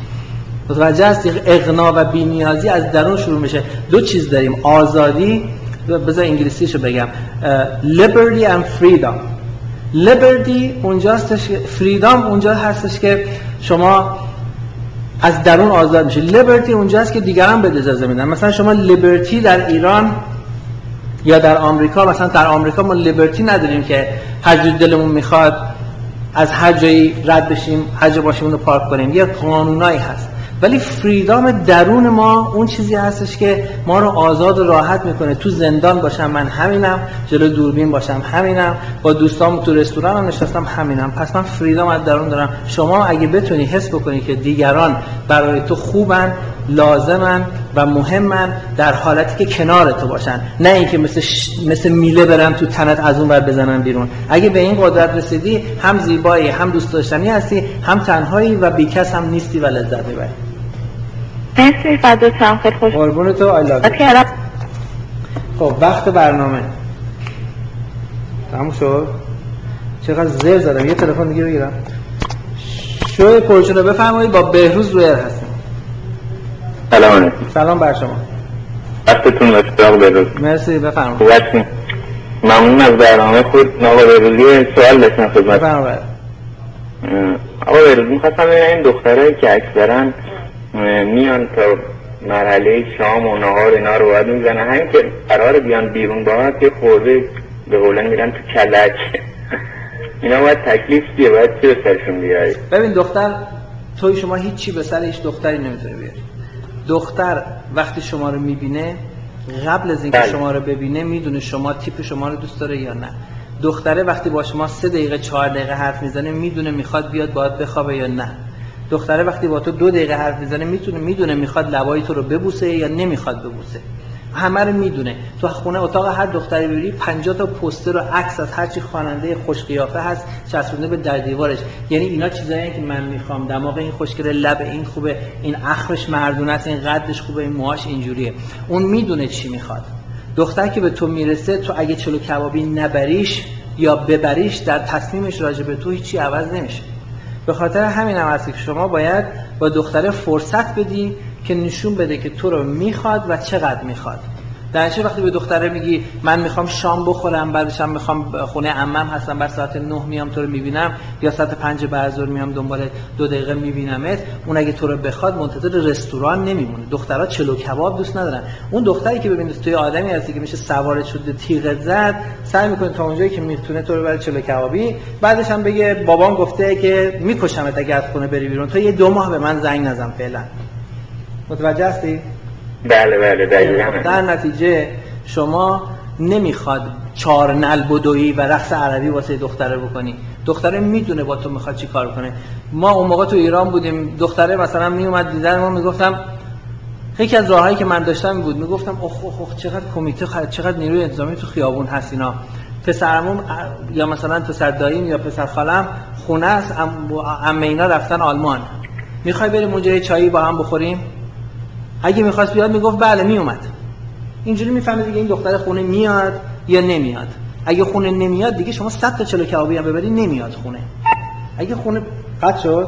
متوجه هستی؟ اغنا و بی‌نیازی از درون شروع میشه. 2 چیز داریم: آزادی، بذار انگلیسیشو بگم، liberty and freedom. liberty اونجاست که freedom اونجا هستش که شما از درون آزاد میشه. لیبرتی اونجاست که دیگران به اجازه میدن. مثلا شما لیبرتی در ایران یا در آمریکا، مثلا در آمریکا ما لیبرتی نداریم که هر جور دلمون میخواد از هر جایی رد بشیم، هر جا باشیم اونو پارک کنیم. یه قانونایی هست. ولی فریدام درون ما اون چیزی هستش که ما رو آزاد و راحت میکنه. تو زندان باشم من همینم، جلو دوربین باشم همینم، با دوستام تو رستوران هم نشستم همینم. پس من فریدام از درون دارم. شما اگه بتونی حس بکنی که دیگران برای تو خوبن، لازمن و مهمن، در حالتی که کنار تو باشن، نه اینکه مثل میله برن تو تنت از اون ور بزنن بیرون. اگه به این قدرت رسیدی، هم زیبایی، هم دوست داشتنی هستی، هم تنهایی و بیکس هم نیستی و لذت میبری. مرسی فداتم، خیلی خوش. قربون تو. آی لاو. خب وقت برنامه تموم شد. چقدر زر زدم. یه تلفن دیگه بگیرم. شوی پرچون رو بفرمایید. با بهروز رویر هستم. سلام علیکم. سلام بر شما. وقتتون بخیر آقا بهروز. مرسی بفرمایید. خوبی؟ ممنون از برنامه خود. آقا بهروز سوال داشتم خدمت. بفرمایید. آقا بهروز می‌خواستم ببینم این دخترایی که اکثرا میان تا مرحله شام و نهار اینا رو باید میزنن، همین که قرار بیان بیرون باید که خورده به قولن میرن تو کلک. اینا باید تکلیف چیه؟ باید چی به سرشون بیاری؟ ببین دختر توی شما هیچی به سر هیچ دختری نمیتونه بیاری. دختر وقتی شما رو میبینه قبل از اینکه شما رو ببینه میدونه شما تیپ شما رو دوست داره یا نه. دختره وقتی با شما 3 دقیقه 4 دقیقه حرف میزنه میدونه میخواد بیاد باهات بخوابه یا نه. دختره وقتی با تو 2 دقیقه حرف میزنه میدونه میخواد لبای تو رو ببوسه یا نمیخواد ببوسه. همه رو میدونه. تو خونه اتاق هر دختری بری 50 تا پوستر و عکس از هر چی خواننده خوش قیافه هست چسبونده به در دیوارش. یعنی اینا چیزاییه که من میخوام. دماغ این خوشگله، لب این خوبه، این اخرش مردونه است، این قدش خوبه، این موهاش اینجوریه. اون میدونه چی میخواد. دختر که به تو میرسه تو اگه چلو کبابی نبریش یا ببریش در تصمیمش راجع به تو هیچی عوض نمیشه. به خاطر همین هم هست که شما باید با دختره فرصت بدی که نشون بده که تو رو میخواد و چقدر میخواد. در نتیجه وقتی به دختره میگی من میخوام شام بخورم، بعدش هم میخوام خونه عمم هستم، بعد ساعت 9 میام تو رو میبینم یا ساعت 5 بعد از ظهر میام دنبال 2 دقیقه میبینمت، اون اگه تو رو بخواد منتظر رستوران نمیمونه. دخترها چلو کباب دوست ندارن. اون دختری که ببینید توی آدمی هستی که میشه سوارت شده تیغت زد، سعی میکنه تا اونجایی که میتونه تو رو بره چلو کبابی، بعدش هم بگه بابام گفته که میکشمت اگه از خونه بری بیرون، تو یه 2 ماه به من زنگ نزن فعلا. متوجه هستی؟ بله دقیقاً. در نتیجه شما نمیخواد 4 نعل بدویی و رقص عربی واسه دختره بکنی. دختره میدونه با تو میخواد چی کار کنه. ما اون موقع تو ایران بودیم، دختره مثلا میومد دیدن ما، میگفتم یکی از راههایی که من داشتم بود، میگفتم اخ چقدر کمیته، چقدر نیروی انتظامی تو خیابون هست اینا. پسرمون یا مثلا پسر داییم یا پسر خالم خونه است، عمه اینا رفتن آلمان، میخوای بریم اونجا چایی با هم بخوریم؟ اگه میخواست بیاد میگفت بله میومد. اینجوری میفهمید دیگه این دختر خونه میاد یا نمیاد. اگه خونه نمیاد دیگه شما 100 تا چلو کبابی هم ببری نمیاد خونه. اگه خونه قطع شد.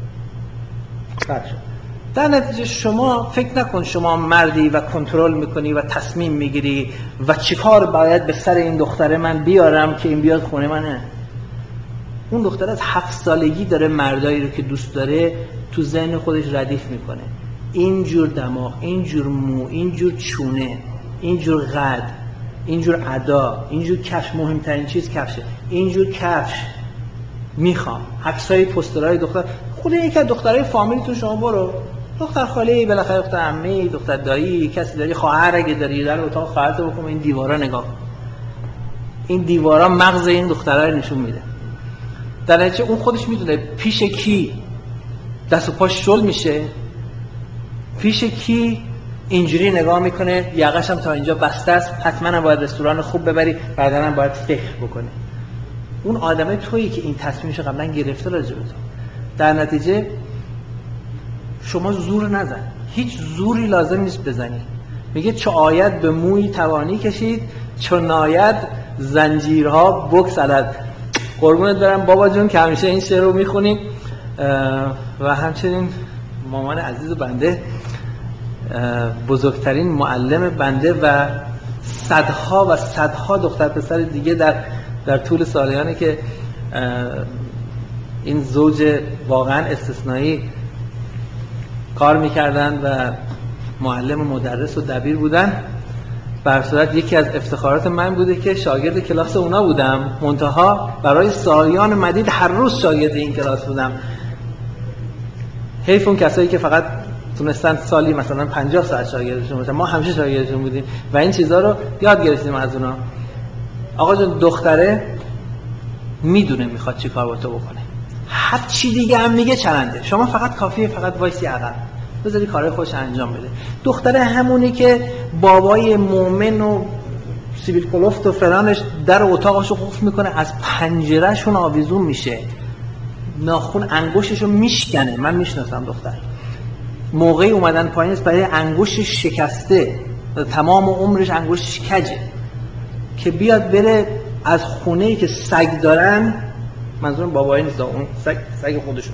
در نتیجه شما فکر نکن شما مردی و کنترل میکنی و تصمیم میگیری و چیکار باید به سر این دختر من بیارم که این بیاد خونه منه. اون دختر از 7 سالگی داره مردایی رو که دوست داره تو ذهن خودش ردیف میکنه. اینجور دماغ، اینجور مو، اینجور چونه، اینجور قد، اینجور ادا، اینجور کفش، مهمترین چیز کفشه. اینجور کفش میخوام. عکسای پوسترهای دختر، خود یکی از دخترای فامیلیتون شما برو، دختر خاله، بالاخره دختر عمه، دختر دایی، کسی داری، خواهر اگه داری، در اتاق خواهرت بکن این دیوارا نگاه کن. این دیوارا مغز این دخترها رو نشون میده. در نتیجه اون خودش میدونه پیش کی دست و پاش شل میشه، پیش کی اینجوری نگاه میکنه، یقش هم تا اینجا بسته است، حتما هم باید رستوران خوب ببری، بعدن هم باید فکر بکنه. اون آدمه تویی که این تصمیمش قبلا گرفته راجع به تو. در نتیجه شما زور نزن، هیچ زوری لازم نیست بزنی. میگه چو آید به موی توانی کشید، چو ناید زنجیرها بگسلد. قربونت برم بابا جون که همیشه این شعر رو میخونیم و همچنین مامان عزیز بنده بزرگترین معلم بنده و صدها و صدها دختر پسر دیگه در طول سالیانی که این زوج واقعا استثنایی کار میکردن و معلم و مدرس و دبیر بودن. بر صورت یکی از افتخارات من بوده که شاگرد کلاس اونا بودم، منتها برای سالیان مدید هر روز شاگرد این کلاس بودم. حیف اون کسایی که فقط تونستن سالی مثلا 50 ساعت شاگردشون باشن، ما همیشه شاگردشون بودیم و این چیزها رو یاد گرفتیم از اونا. آقا جون دختره میدونه میخواد چی کار با تو بکنه، هر چی دیگه هم میگه چرنده، شما فقط کافیه فقط وایسی عقب بذاری کارهای خوش انجام بده. دختره همونی که بابای مومن و سیبیل کلوفت و فلانش در اتاقشو قفل میکنه، از پنجرهشون آویزون میشه، ناخون انگشتشو میشکنه. من میشناسم دختر موقعی اومدن پایین است برای انگشتش شکسته، تمام عمرش انگشتش کجه، که بیاد بره از خونه‌ای که سگ دارن، منظورم بابایی نیست، اون سگ خودشون،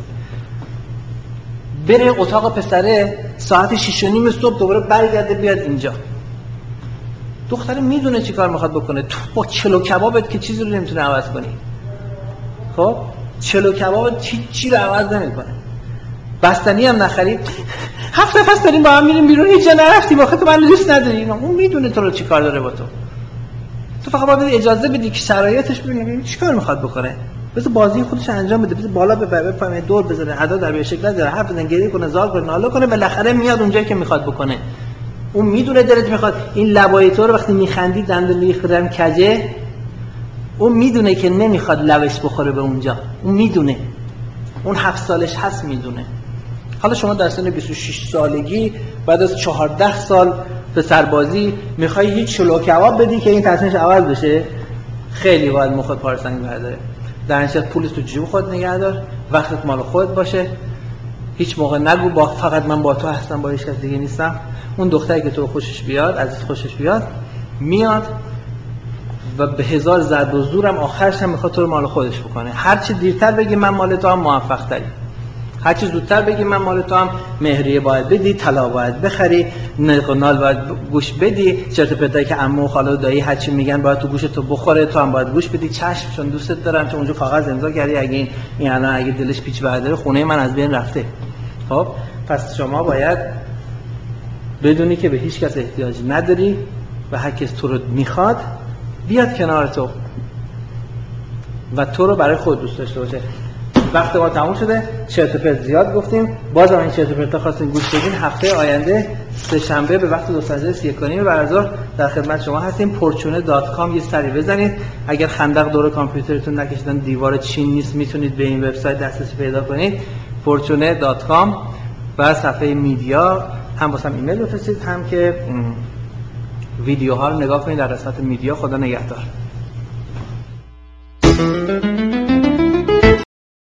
بره اتاق پسره ساعت 6:30 صبح دوباره برگرده بیاد اینجا. دختره میدونه چی کار میخواد بکنه. تو با چلو کبابت که چیزی رو نمیتونه عوض کنی. خب چلو کبابت چی رو عوض نمیکنه. بستنی هم نخرید، 7 نفس داریم با هم میریم بیرون، هیچ جا نرفتیم آخه تو من دوست نداری. اون میدونه تو رو چی کار داره با تو. تو فقط باید اجازه بدی که شرایطش ببینی چی کار میخواد بکنه. بذار بازی خودش انجام بده، بذار بالا ببره پایین دور بزنه، ادا در شکل نداره، حرف بزنه، گریه کنه، زار کنه، ناله کنه، بالاخره میاد اونجایی که میخواد بکنه. اون میدونه دلت میخواد این لبای تو رو وقتی میخندی دندون میخورن کجه، اون میدونه که نمیخواد لبش بخوره به اونجا، اون میدونه، اون 7 سالش هست میدونه. حالا شما در سن 26 سالگی بعد از 14 سال پسربازی میخوای هیچ شلو کباب بدی که این تصمیمش عوض بشه؟ خیلی باید مخت پارسنگ برداره. در نتیجه پولت تو جیب خود نگه دار، وقتت مال خودت باشه، هیچ موقع نگو با فقط من با تو هستم با هیچ کس دیگه نیستم. اون دختری که تو خوشش بیاد، ازت خوشش بیاد، میاد و به هزار ضرب و زورم آخرش هم میخواد تو رو مال خودش بکنه. هر چی دیرتر بگی من مال تو هم موفق تری، هر چی زودتر بگی من مال تو هم مهریه باید بدی، طلا باید بخری، نال باید گوش بدی، چرت و پرتایی که عمو و خاله و دایی هر چی میگن باید تو گوش تو بخوره، تو هم باید گوش بدی. چشم، چون دوستت دارم، چون اونجا کاغذ امضا کردی، اگه این الان اگه دلش پیچ برداره خونه من از بین رفته. خب پس شما باید بدونی که به هیچ کس احتیاج نداری و هر کس تو رو میخواد بیاد کنار تو و تو رو برای خود دوست داشته باشه. وقت ما تموم شده، چرت و پرت زیاد گفتیم، بازم این چرت و پرت خواستین گوش بدین. هفته آینده سه شنبه به وقت لس آنجلس 1:30 بعد از ظهر در خدمت شما هستیم. porchune.com یه سری بزنید. اگر خندق دور کامپیوترتون نکشیدن دیوار چین نیست، میتونید به این وبسایت دسترسی پیدا کنید، porchune.com. و صفحه میدیا هم واسم ایمیل بفرستید، هم که ویدیوها رو نگاه کنید در قسمت میدیا. خدا نگهدار.